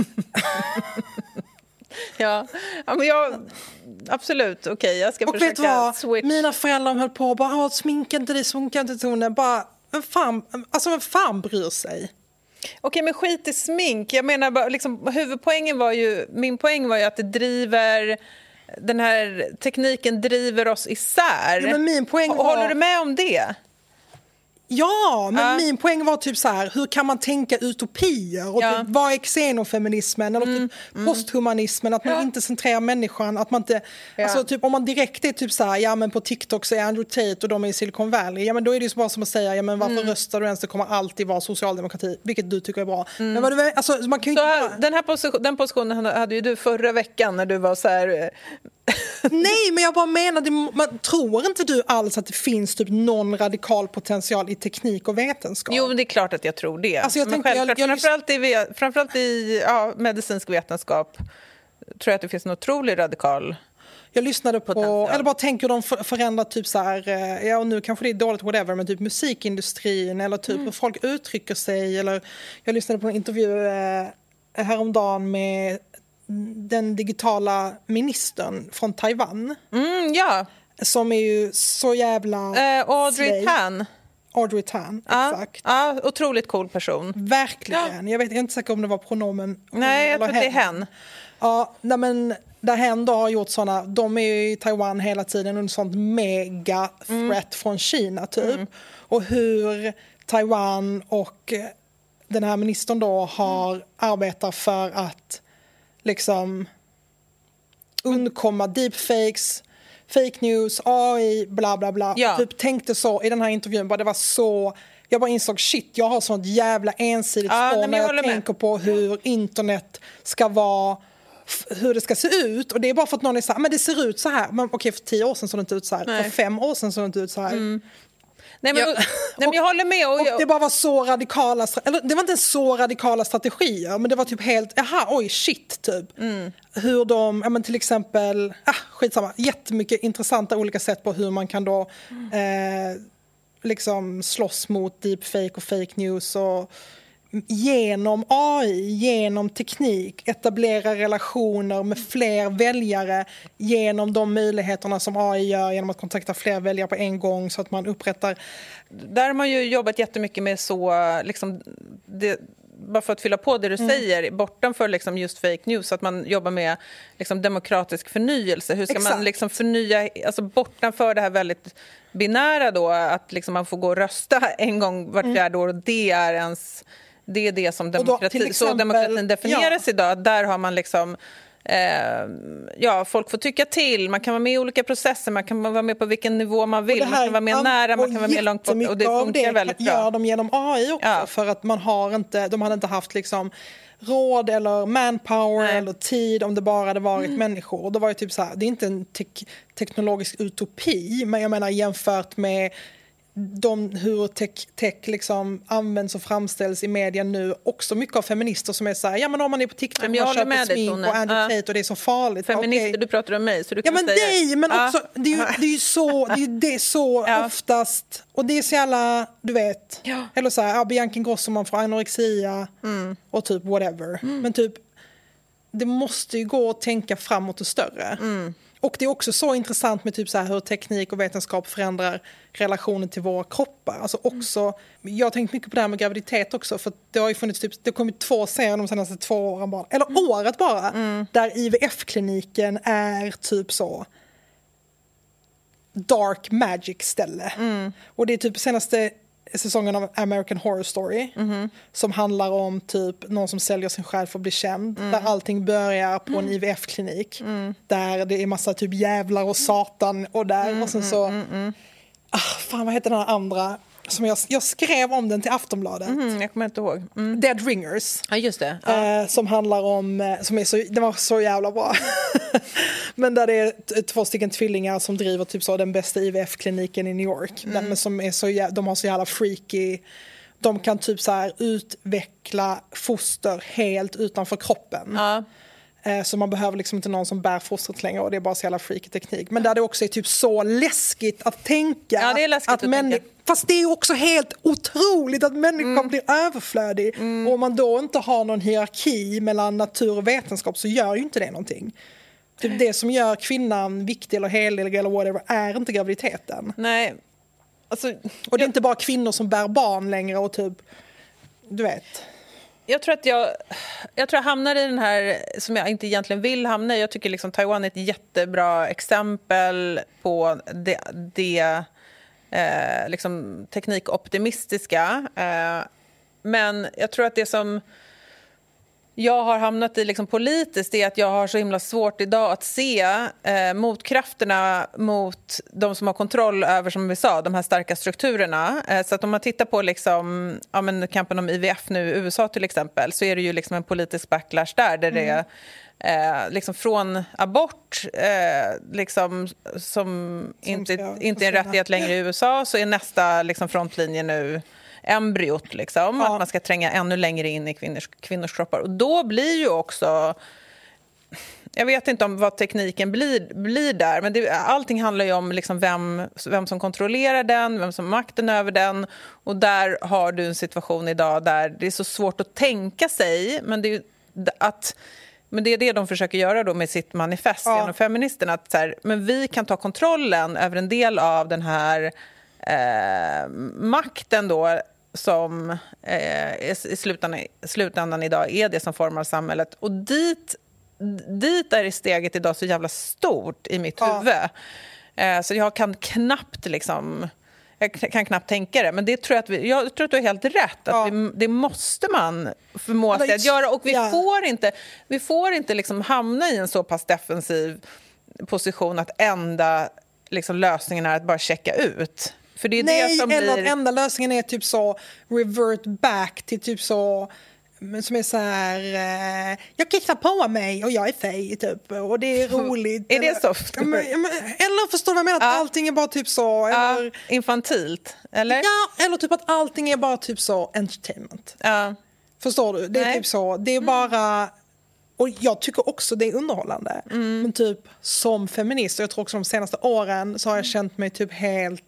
ja. ja, men jag... Absolut, okej, okay, jag ska och försöka vet vad? switch. Mina föräldrar höll på och bara, sminka inte det, sminka inte Tone. Bara, vem fan, alltså vem fan bryr sig? Okej, men skit i smink. Jag menar bara, liksom, huvudpoängen var ju, min poäng var ju att det driver, den här tekniken driver oss isär. Ja, men min poäng var... Håller du med om det? Ja, men ja. min poäng var typ så här, hur kan man tänka utopier? Och ja. typ, vad är xenofeminismen? Eller mm. typ posthumanismen, att man ja. inte centrerar människan. Att man inte, ja. alltså, typ, om man direkt är typ så här, ja men på TikTok så är Andrew Tate och de är i Silicon Valley. Ja men då är det ju bara som att säga, ja men varför mm. röstar du ens? Det kommer alltid vara socialdemokrati, vilket du tycker är bra. Mm. Men vad du, alltså, man kan ju så inte här, bara... den här position, den positionen hade ju du förra veckan när du var så här... Nej, men jag bara menar, man tror inte du alls att det finns typ någon radikal potential i teknik och vetenskap? Jo, men det är klart att jag tror det. Alltså jag men tänkte, jag, jag, framförallt i, framförallt i ja, medicinsk vetenskap tror jag att det finns en otrolig radikal jag lyssnade på, potential. Eller bara tänker de förändra typ så här, ja och nu kanske det är dåligt whatever, men typ musikindustrin eller typ mm. hur folk uttrycker sig, eller jag lyssnade på en intervju eh, häromdagen med den digitala ministern från Taiwan. Mm, ja. Som är ju så jävla... Uh, Audrey Tan. Audrey Tan, ja, exakt. Ja, otroligt cool person. Verkligen. Ja. Jag, vet, jag är inte säker om det var pronomen. Nej, jag tror att det är hen. Ja, nej, men där hen då har gjort såna... De är ju i Taiwan hela tiden under sånt mega threat mm. från Kina typ. Mm. Och hur Taiwan och den här ministern då har mm. arbetat för att liksom undkomma deepfakes, fake news, A I, bla bla bla. Ja. Typ tänkte så i den här intervjun, bara det var så, jag bara insåg shit, jag har sånt jävla ensidigt ja, spår när jag, jag tänker med. på hur internet ska vara, hur det ska se ut, och det är bara för att någon är så här, men det ser ut så här, men okej, för tio år sedan såg det inte ut så här, Nej. för fem år sedan såg det inte ut så här. Mm. Nej, men, jag, nej, men jag håller med. Och, och det bara var så radikala, eller det var inte så radikala strategier, men det var typ helt, jaha, oj, shit, typ. Mm. Hur de, ja men till exempel, ah, skitsamma, jättemycket intressanta olika sätt på hur man kan då mm. eh, liksom slåss mot deepfake och fake news och genom A I, genom teknik, etablera relationer med fler väljare genom de möjligheterna som A I gör, genom att kontakta fler väljare på en gång så att man upprättar... Där har man ju jobbat jättemycket med så, liksom, det, bara för att fylla på det du mm. säger, bortanför liksom just fake news, att man jobbar med liksom demokratisk förnyelse. Hur ska Exakt. man liksom förnya, alltså bortanför det här väldigt binära då, att liksom man får gå och rösta en gång vart fjärde år och det är ens... det är det som demokrati, då, exempel, så demokratin definieras ja. idag. Där har man liksom eh, ja, folk får tycka till, man kan vara med i olika processer, man kan vara med på vilken nivå man vill, man kan vara med nära, man kan vara med långt bort, och det funkar det väldigt bra. Gör de genom A I också, ja. för att man har inte, de hade inte haft liksom råd eller manpower Nej. eller tid om det bara hade varit mm. människor. Och det var ju typ så här, det är inte en te- teknologisk utopi, men jag menar jämfört med de, hur tech, tech liksom används och framställs i media nu, också mycket av feminister som är så här, ja men om man är på TikTok och man köper smink och Andrew Tate uh. och det är så farligt. Feminister, okay. Du pratar om mig så du kan ja, men säga dig, men uh. också, det är ju, det är ju så, det är, det är så uh. oftast, och det är så jävla, du vet, ja. eller så här, ja, Bianca Ingrosso, man får anorexia mm. och typ whatever. Mm. Men typ, det måste ju gå att tänka framåt och större. Mm. Och det är också så intressant med typ så här hur teknik och vetenskap förändrar relationen till våra kroppar. Alltså också, mm. jag har tänkt mycket på det här med graviditet också, för det har ju funnits typ, det har kommit två serier de senaste två åren bara, eller mm. året bara, mm. där I V F-kliniken är typ så dark magic ställe. Mm. Och det är typ senaste säsongen av American Horror Story mm. som handlar om typ någon som säljer sin själ för att bli känd, mm. där allting börjar på mm. en I V F-klinik mm. där det är massa typ jävlar och satan och där mm, och sen så mm, mm. Ah, fan vad heter den här andra som jag, jag skrev om den till Aftonbladet. Mm, jag kommer inte ihåg. Mm. Dead Ringers. Ja, just det. Ja. Eh, som handlar om, som är så, det var så jävla bra. Men där det är t- två stycken tvillingar som driver typ så den bästa I V F-kliniken i New York. Mm. Men som är så, de har så jävla freaky. De kan typ så här utveckla foster helt utanför kroppen. Ja. Så man behöver liksom inte någon som bär fostret längre, och det är bara så jävla freaky teknik. Men där det också är typ så läskigt att tänka. Ja, det är läskigt att, att männi- tänka. Fast det är också helt otroligt att människan mm. blir överflödig. Mm. Och om man då inte har någon hierarki mellan natur och vetenskap så gör ju inte det någonting. Typ det som gör kvinnan viktig eller helig eller whatever är inte graviditeten. Nej. Alltså, och det är jag... inte bara kvinnor som bär barn längre och typ, du vet... Jag tror att jag, jag tror jag hamnar i den här som jag inte egentligen vill hamna i. Jag tycker liksom Taiwan är ett jättebra exempel på det, det eh, liksom teknikoptimistiska. Eh, men jag tror att det som jag har hamnat i liksom politiskt är att jag har så himla svårt idag att se eh, motkrafterna mot de som har kontroll över, som vi sa, de här starka strukturerna. Eh, så att om man tittar på liksom, ja, men kampen om I V F nu i U S A till exempel, så är det ju liksom en politisk backlash där, där mm. det är eh, liksom från abort eh, liksom, som, som inte, ska, inte är en rättighet längre i U S A, så är nästa liksom, frontlinje nu embryot, liksom, ja. Att man ska tränga ännu längre in i kvinnors, kvinnors kroppar. Och då blir ju också, jag vet inte om vad tekniken blir, blir där, men det, allting handlar ju om liksom vem, vem som kontrollerar den, vem som har makten över den. Och där har du en situation idag där det är så svårt att tänka sig, men det är, att, men det, är det de försöker göra då med sitt manifest ja. genom feministerna, att så här, men vi kan ta kontrollen över en del av den här eh, makten då, som eh, i slutändan, slutändan idag är det som formar samhället. Och dit, dit är steget idag så jävla stort i mitt ja. huvud. Eh, så jag kan knappt liksom, jag kan knappt tänka det. Men det tror jag, att vi, jag tror att du är helt rätt. Att ja. vi, det måste man förmå sig att göra. Och vi ja. får inte, vi får inte liksom hamna i en så pass defensiv position att enda liksom, lösningen är att bara checka ut. För det är Nej, det som eller blir... enda lösningen är typ så revert back till typ så, som är så här, eh, jag kissar på mig och jag är fej typ, och det är roligt. Är eller, det soft? Men, eller förstår du vad jag menar? Att ja. allting är bara typ så. Eller, ja, infantilt, eller? Ja, eller typ att allting är bara typ så entertainment. Ja. Förstår du? Det är Nej. typ så. Det är mm. bara... Och jag tycker också det är underhållande. Mm. Men typ som feminist, och jag tror också de senaste åren så har jag känt mig typ helt...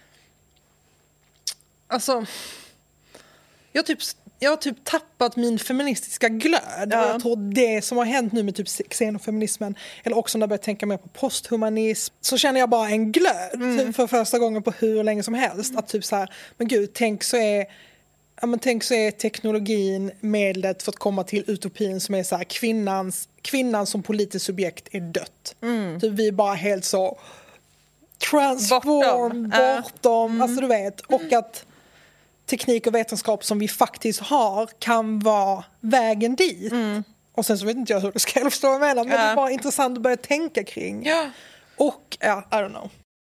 Alltså, jag, typ, jag har typ tappat min feministiska glöd. Ja. Och jag tror det som har hänt nu med typ xenofeminismen, eller också när jag börjar tänka mer på posthumanism, så känner jag bara en glöd mm. typ för första gången på hur länge som helst. Mm. Att typ så här, men gud, tänk så är... Ja, men tänk så är teknologin medlet för att komma till utopin som är så här, kvinnans, kvinnan som politiskt subjekt är dött. Mm. Typ vi är bara helt så transform, bortom, bortom mm. alltså du vet. Och att teknik och vetenskap som vi faktiskt har kan vara vägen dit. Mm. Och sen så vet inte jag hur det ska förstå vad jag menar, men ja. Det är bara intressant att börja tänka kring. Ja. Och, ja, I don't know.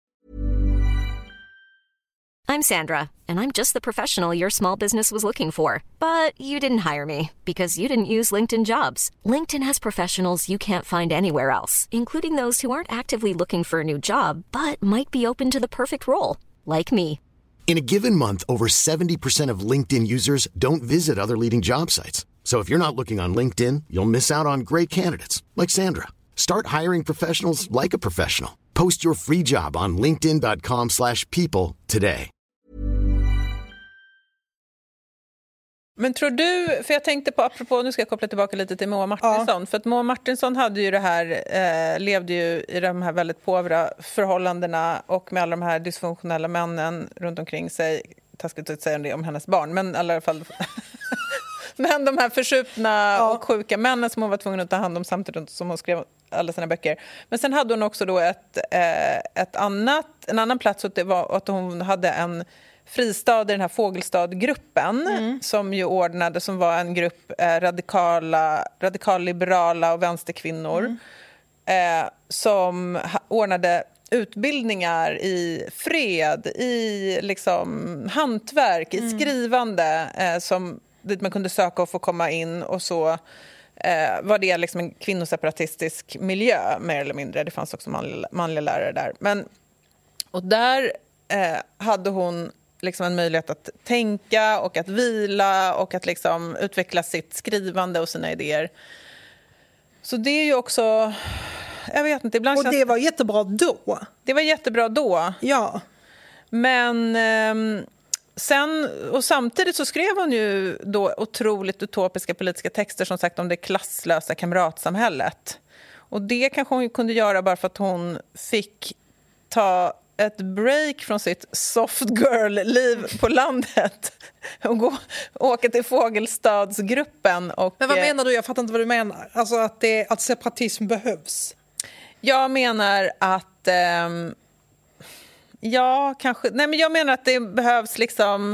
I'm Sandra, and I'm just the professional your small business was looking for. But you didn't hire me because you didn't use LinkedIn Jobs. LinkedIn has professionals you can't find anywhere else, including those who aren't actively looking for a new job, but might be open to the perfect role, like me. In a given month, over seventy percent of LinkedIn users don't visit other leading job sites. So if you're not looking on LinkedIn, you'll miss out on great candidates like Sandra. Start hiring professionals like a professional. Post your free job on linkedin dot com slash people today. Men tror du, för jag tänkte på, apropå, nu ska jag koppla tillbaka lite till Moa Martinsson. Ja. För att Moa Martinsson hade ju det här, eh, levde ju i de här väldigt påvra förhållandena och med alla de här dysfunktionella männen runt omkring sig. Taskigt att säga det om hennes barn, men i alla fall... Men de här försupna ja. och sjuka männen som hon var tvungen att ta hand om samtidigt som hon skrev alla sina böcker. Men sen hade hon också då ett, eh, ett annat, en annan plats, och det var att hon hade en fristad i den här Fågelstadgruppen mm. som ju ordnade, som var en grupp eh, radikala, radikalliberala och vänsterkvinnor mm. eh, som ha, ordnade utbildningar i fred, i liksom hantverk, mm. i skrivande eh, som dit man kunde söka och få komma in, och så eh, var det liksom en kvinnoseparatistisk miljö mer eller mindre. Det fanns också manliga, manliga lärare där. Men, och där eh, hade hon liksom en möjlighet att tänka och att vila och att liksom utveckla sitt skrivande och sina idéer. Så det är ju också... Jag vet inte, ibland och det känns... var jättebra då. Det var jättebra då. Ja. Men... Eh, Sen, och samtidigt så skrev hon ju då otroligt utopiska politiska texter, som sagt, om det klasslösa kamratsamhället. Och det kanske hon kunde göra bara för att hon fick ta ett break från sitt soft girl-liv på landet och gå, åka till Fågelstadsgruppen. Och, men vad menar du? Jag fattar inte vad du menar. Alltså att, det, att separatism behövs. Jag menar att... Ehm, Ja, kanske. Nej, men jag menar att det behövs liksom...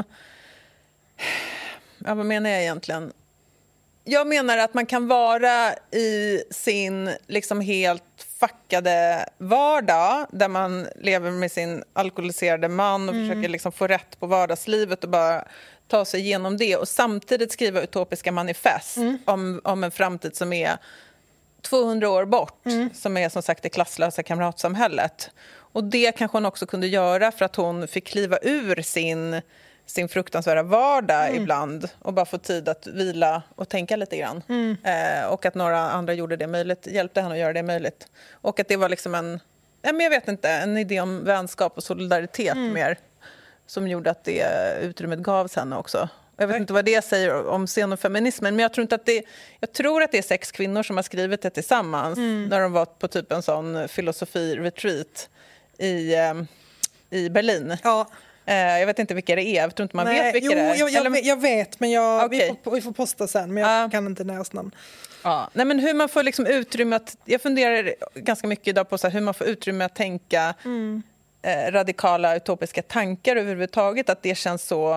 Ja, vad menar jag egentligen? Jag menar att man kan vara i sin liksom helt fuckade vardag där man lever med sin alkoholiserade man och mm. försöker liksom få rätt på vardagslivet och bara ta sig igenom det, och samtidigt skriva utopiska manifest mm. om, om en framtid som är tvåhundra år bort, mm. som är som sagt det klasslösa kamratsamhället. Och det kanske hon också kunde göra för att hon fick kliva ur sin, sin fruktansvärda vardag mm. ibland och bara få tid att vila och tänka lite grann. Mm. Eh, och att några andra gjorde det möjligt, hjälpte henne att göra det möjligt. Och att det var liksom en, ja, men jag vet inte, en idé om vänskap och solidaritet mm. mer, som gjorde att det utrymmet gavs henne också. Jag vet inte vad det säger om xenofeminismen, men jag tror inte att det, jag tror att det är sex kvinnor som har skrivit det tillsammans mm. när de var på typ en sån filosofi-retreat i, i Berlin. Ja. Jag vet inte vilka det är. Jag tror inte man Nej, vet vilka jo, det är. Jag, jag, Eller... jag vet, men jag, okay. vi, får, vi får posta sen. Men jag ja. kan inte deras namn. Ja. Nej, men hur man får liksom utrymme att... Jag funderar ganska mycket idag på så här, hur man får utrymme att tänka mm. eh, radikala, utopiska tankar överhuvudtaget. Att det känns så...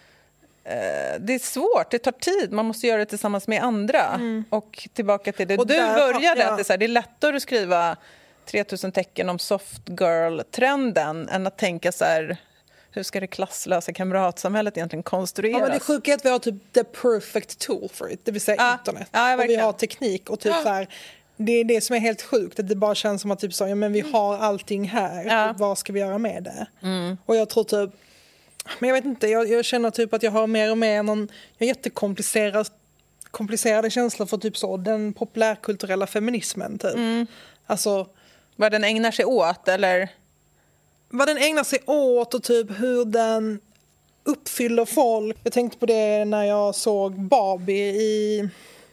Eh, det är svårt, det tar tid. Man måste göra det tillsammans med andra. Mm. Och tillbaka till det och du där, började. Ja. Att det, är så här, det är lättare att skriva tre tusen tecken om soft girl-trenden än att tänka så här... Hur ska det klasslösa kamratsamhället egentligen konstrueras? Ja, men det sjuka är att vi har typ the perfect tool for it, det vill säga ja. internet. Ja, och vi har teknik och typ ja. så här, det är det som är helt sjukt, att det bara känns som att typ så, ja, men vi har allting här. Ja. Vad ska vi göra med det? Mm. Och jag tror typ, men jag vet inte, jag, jag känner typ att jag har mer och mer någon, jag har jättekomplicerad komplicerade känslor för typ så den populärkulturella feminismen typ. Mm. Alltså, vad den ägnar sig åt eller vad den ägnar sig åt och typ hur den uppfyller folk. Jag tänkte på det när jag såg Barbie i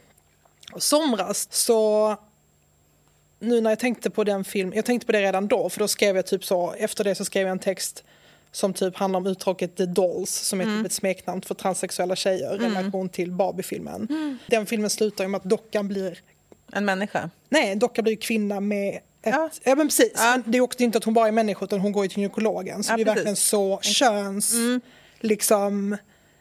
somras. Så nu när jag tänkte på den filmen, jag tänkte på det redan då, för då skrev jag typ så, efter det så skrev jag en text som typ handlar om uttrycket The Dolls, som är mm. typ ett smeknamn för transsexuella tjejer i mm. relation till Barbie-filmen. Mm. Den filmen slutar ju med att dockan blir en människa. Nej, dockan blir kvinna med ett, ja. ja men precis. Ja. Det är också inte att hon bara är människa utan hon går ju till gynekologen. Så ja, det är precis. Verkligen så köns mm. liksom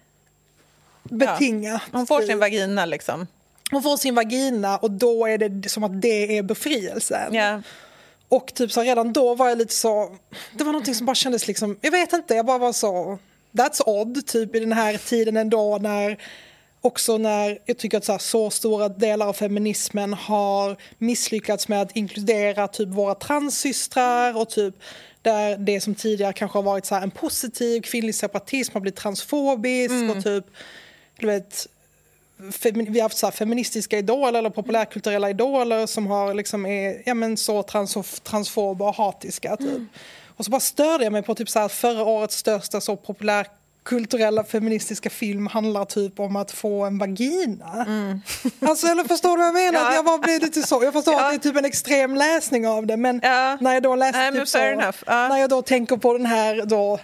betingat. Ja. Hon får sin vagina liksom. Hon får sin vagina och då är det som att det är befrielsen. Ja. Och typ så redan då var jag lite så... Det var någonting som bara kändes liksom... Jag vet inte, jag bara var så... That's odd, typ i den här tiden ändå när... Också när jag tycker att så, här, så stora delar av feminismen har misslyckats med att inkludera typ våra transsystrar och typ där det som tidigare kanske har varit så här, en positiv kvinnlig separatism har blivit transfobisk mm. och typ, du vet... Femi- vi har haft så här feministiska idoler eller populärkulturella idoler som har liksom är ja, men så trans- transfoba och hatiska typ. Mm. Och så bara störde jag mig på typ så här förra årets största så populärkulturella feministiska film handlar typ om att få en vagina. Mm. Alltså eller förstår du vad jag menar? Ja. Jag bara blev lite så. Jag förstår ja. att det är typ en extrem läsning av det men ja. när jag då läste Nej, typ så uh. när jag då tänker på den här då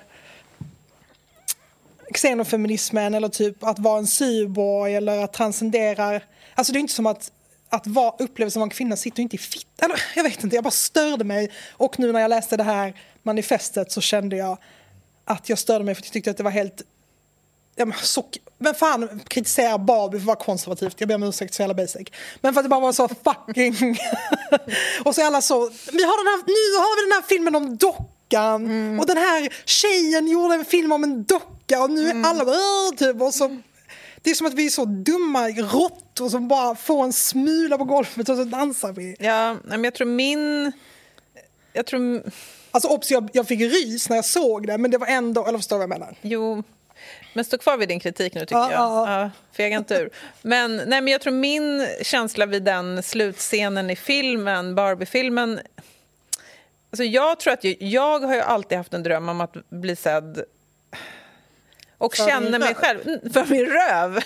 xenofeminismen eller typ att vara en cyborg eller att transcendera. Alltså det är inte som att att vara upplevelsen av en kvinna sitter inte i fitt. Eller jag vet inte, jag bara störde mig. Och nu när jag läste det här manifestet så kände jag att jag störde mig för att jag tyckte att det var helt ja, men, så, men fan kritisera Barbie för att vara konservativt. Jag ber om ursäkt så jävla basic. Men för att det bara var så fucking och så alla så vi har den här, nu har vi den här filmen om dockan mm. och den här tjejen gjorde en film om en docka och nu är mm. alla bara, typ och så det är som att vi är så dumma råttor som bara får en smula på golvet och så dansar vi. Ja, men jag tror min jag tror alltså obs, jag, jag fick rys när jag såg det men det var ändå, eller förstår vad jag menar? Jo. Men stå kvar vid din kritik nu tycker ja, jag. Ja. Ja, fegen tur. Men, nej, men jag tror min känsla vid den slutscenen i filmen, Barbie-filmen... Alltså jag tror att jag, jag har ju alltid haft en dröm om att bli sedd och för känna mig själv för min röv.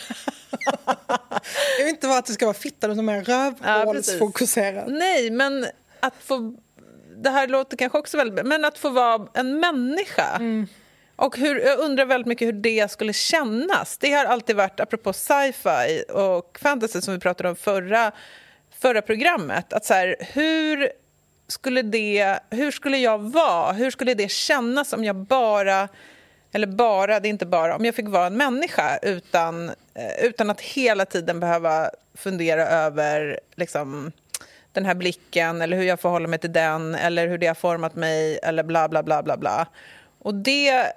Jag vet inte vad att det ska vara fitta utan mer rövhålsfokuserad. Ja, nej, men att få... Det här låter kanske också väldigt... Men att få vara en människa... Mm. Och hur, jag undrar väldigt mycket hur det skulle kännas. Det har alltid varit, apropå sci-fi och fantasy som vi pratade om förra, förra programmet. Att så här, hur skulle det, hur skulle jag vara? Hur skulle det kännas om jag bara, eller bara, det är inte bara, om jag fick vara en människa utan, utan att hela tiden behöva fundera över liksom, den här blicken eller hur jag förhåller mig till den eller hur det har format mig eller bla bla bla bla bla. Och det,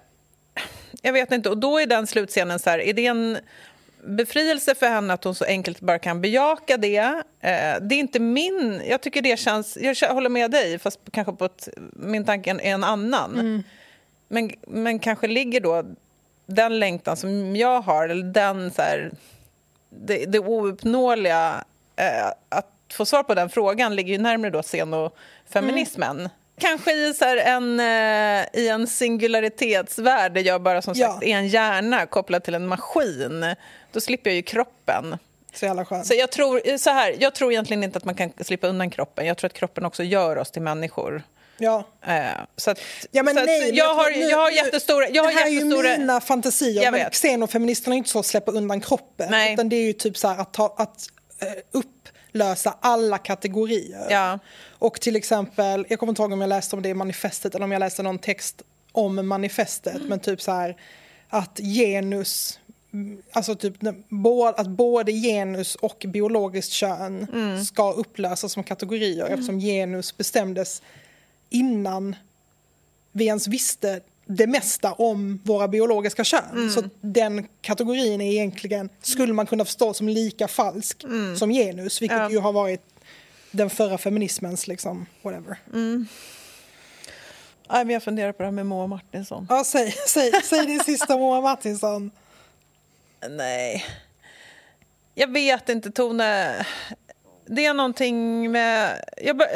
jag vet inte, och då är den slutscenen så här, är det en befrielse för henne att hon så enkelt bara kan bejaka det? Eh, det är inte min, jag tycker det känns, jag håller med dig, fast kanske på ett, min tanke är en annan. Mm. Men, men kanske ligger då den längtan som jag har, eller den så här, det, det ouppnåeliga, eh, att få svar på den frågan ligger ju närmare då xenofeminismen. Mm. Kanske i, så här en, eh, i en singularitetsvärld där jag bara som sagt ja. är en hjärna kopplad till en maskin. Då slipper jag ju kroppen. Så jävla skönt. Så jag tror, så här, jag tror egentligen inte att man kan slippa undan kroppen. Jag tror att kroppen också gör oss till människor. Ja. Eh, så att, ja, men så nej, att men jag, jag, har, nu, jag har jättestora... Jag har det här jättestora, är ju mina fantasier. Jag men vet. Xenofeministerna är inte så att släppa undan kroppen. Nej. Utan det är ju typ så här att, ta, att uh, upplösa alla kategorier. Ja. Och till exempel, jag kommer inte ihåg om jag läste om det i manifestet eller om jag läste någon text om manifestet. Mm. Men typ så här att genus... Alltså typ att både genus och biologiskt kön mm. ska upplösas som kategorier mm. eftersom genus bestämdes innan vi ens visste det mesta om våra biologiska kön. Mm. Så den kategorin är egentligen, skulle man kunna förstå som lika falsk mm. som genus, vilket ja. ju har varit den förra feminismens liksom, whatever. Mm. Nej, men jag funderar på det här med Moa Martinsson. Ja, säg, säg, säg din sista Moa Martinsson. Nej. Jag vet inte, Tone. Det är någonting med... Jag, bara...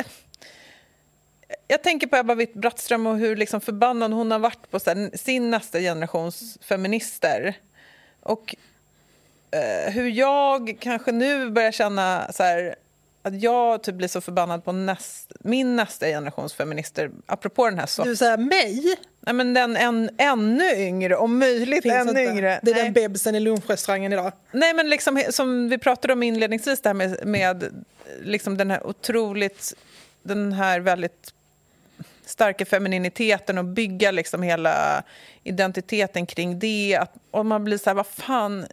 jag tänker på Ebba Witt-Brattström och hur liksom förbannad hon har varit på så här, sin nästa generations feminister. Och eh, hur jag kanske nu börjar känna så här, att jag typ blir så förbannad på näst, min nästa generations feminister. Apropå den här så. Du säger mig? Nej, men den en, ännu yngre, om möjligt finns ännu inte. Yngre. Det är Nej. den bebisen i lunchrestaurangen idag. Nej, men liksom, som vi pratade om inledningsvis, det här med, med liksom den här otroligt, den här väldigt starka femininiteten och bygga liksom hela identiteten kring det. Att, och man blir så här, vad fan...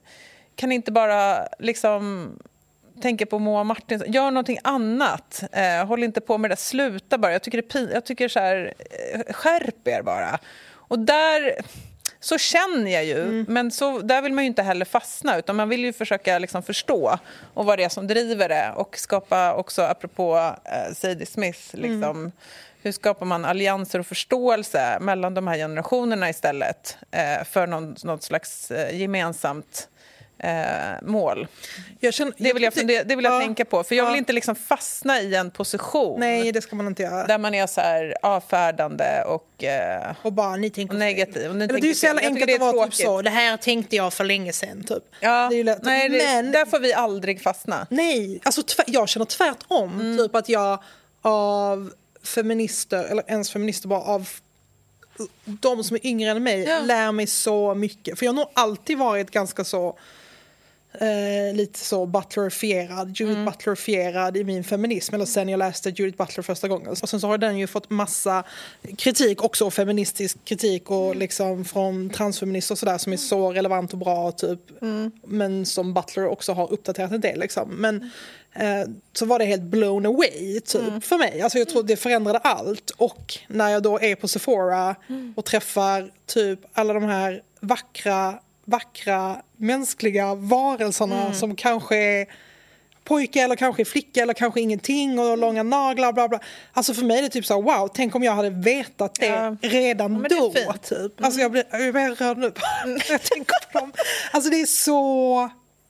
kan inte bara liksom tänka på Moa Martin. Gör någonting annat. Eh, håll inte på med det. Sluta bara. Jag tycker, det är pin- jag tycker så här, eh, skärp er bara. Och där... Så känner jag ju, mm. men så, där vill man ju inte heller fastna, utan man vill ju försöka liksom förstå och vad det är som driver det och skapa också, apropå eh, Sadie Smith, liksom, mm. hur skapar man allianser och förståelse mellan de här generationerna istället eh, för någon, något slags eh, gemensamt Eh, mål. Jag känner, det vill jag, det, det vill jag ja, tänka på. För jag vill ja. inte liksom fastna i en position. Nej, det ska man inte göra. Där man är så här avfärdande och, eh, och bara, ni tänker och negativ. Och ni det är ju så jävla enkelt det att vara typ så. Det här tänkte jag för länge sedan. Typ. Ja, det är lätt. Nej, det, men, där får vi aldrig fastna. Nej, alltså tvär, jag känner tvärtom. Mm. Typ att jag av feminister, eller ens feminister bara av de som är yngre än mig, ja. lär mig så mycket. För jag har nog alltid varit ganska så Eh, lite så Butlerfierad, Judith mm. Butlerfierad i min feminism, eller sen jag läste Judith Butler första gången. Och sen så har den ju fått massa kritik också, feministisk kritik och mm. liksom från transfeminister och sådär som är så relevant och bra typ. Mm. Men som Butler också har uppdaterat en del liksom. Men eh, så var det helt blown away typ mm. för mig. Alltså jag tror det förändrade allt. Och när jag då är på Sephora mm. och träffar typ alla de här vackra vackra mänskliga varelserna mm. som kanske är pojke eller kanske är flicka eller kanske ingenting och långa naglar bla bla. Alltså för mig är det typ så wow, tänk om jag hade vetat det ja. redan ja, då det typ. Mm. Alltså jag blir, jag blir rörd nu jag tänker på dem. Alltså det är så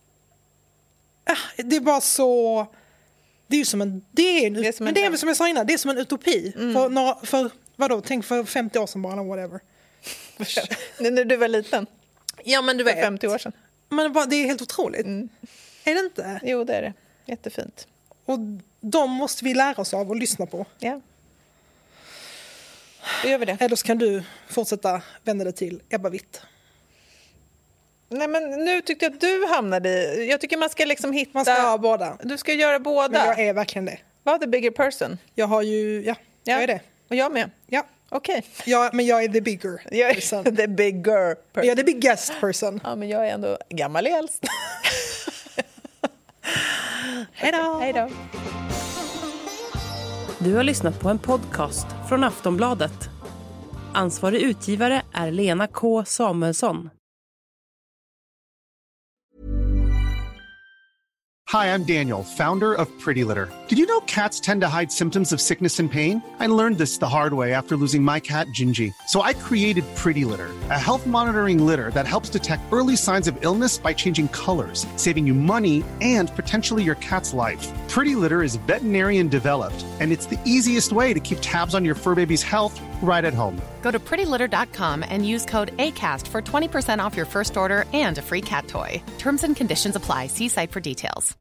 det är bara så det är ju som en det är, det är som men en, det är väl som jag sa innan, det är som en utopi mm. för, några, för vadå, tänk för femtio år sedan bara, whatever. När du var liten. Ja, men du vet. femtio år sedan. Men det är helt otroligt. Mm. Är det inte? Jo, det är det. Jättefint. Och de måste vi lära oss av och lyssna på. Ja. Då gör vi det. Eller så kan du fortsätta vända dig till Ebba Witt. Nej, men nu tyckte jag att du hamnade i... Jag tycker man ska liksom hitta... Man ska ha båda. Du ska göra båda. Men jag är verkligen det. Vad the bigger person? Jag har ju... Ja, ja. jag är det. Och jag med. Ja. Okej. Okay. Ja, men jag är the bigger jag person. Är the bigger person. Jag är the biggest person. Ja, men jag är ändå gammal i äldst. Hej då. Hej då. Du har lyssnat på en podcast från Aftonbladet. Ansvarig utgivare är Lena K. Samuelsson. Hi, I'm Daniel, founder of Pretty Litter. Did you know cats tend to hide symptoms of sickness and pain? I learned this the hard way after losing my cat, Gingy. So I created Pretty Litter, a health monitoring litter that helps detect early signs of illness by changing colors, saving you money and potentially your cat's life. Pretty Litter is veterinarian developed, and it's the easiest way to keep tabs on your fur baby's health right at home. Go to pretty litter dot com and use code ACAST for twenty percent off your first order and a free cat toy. Terms and conditions apply. See site for details.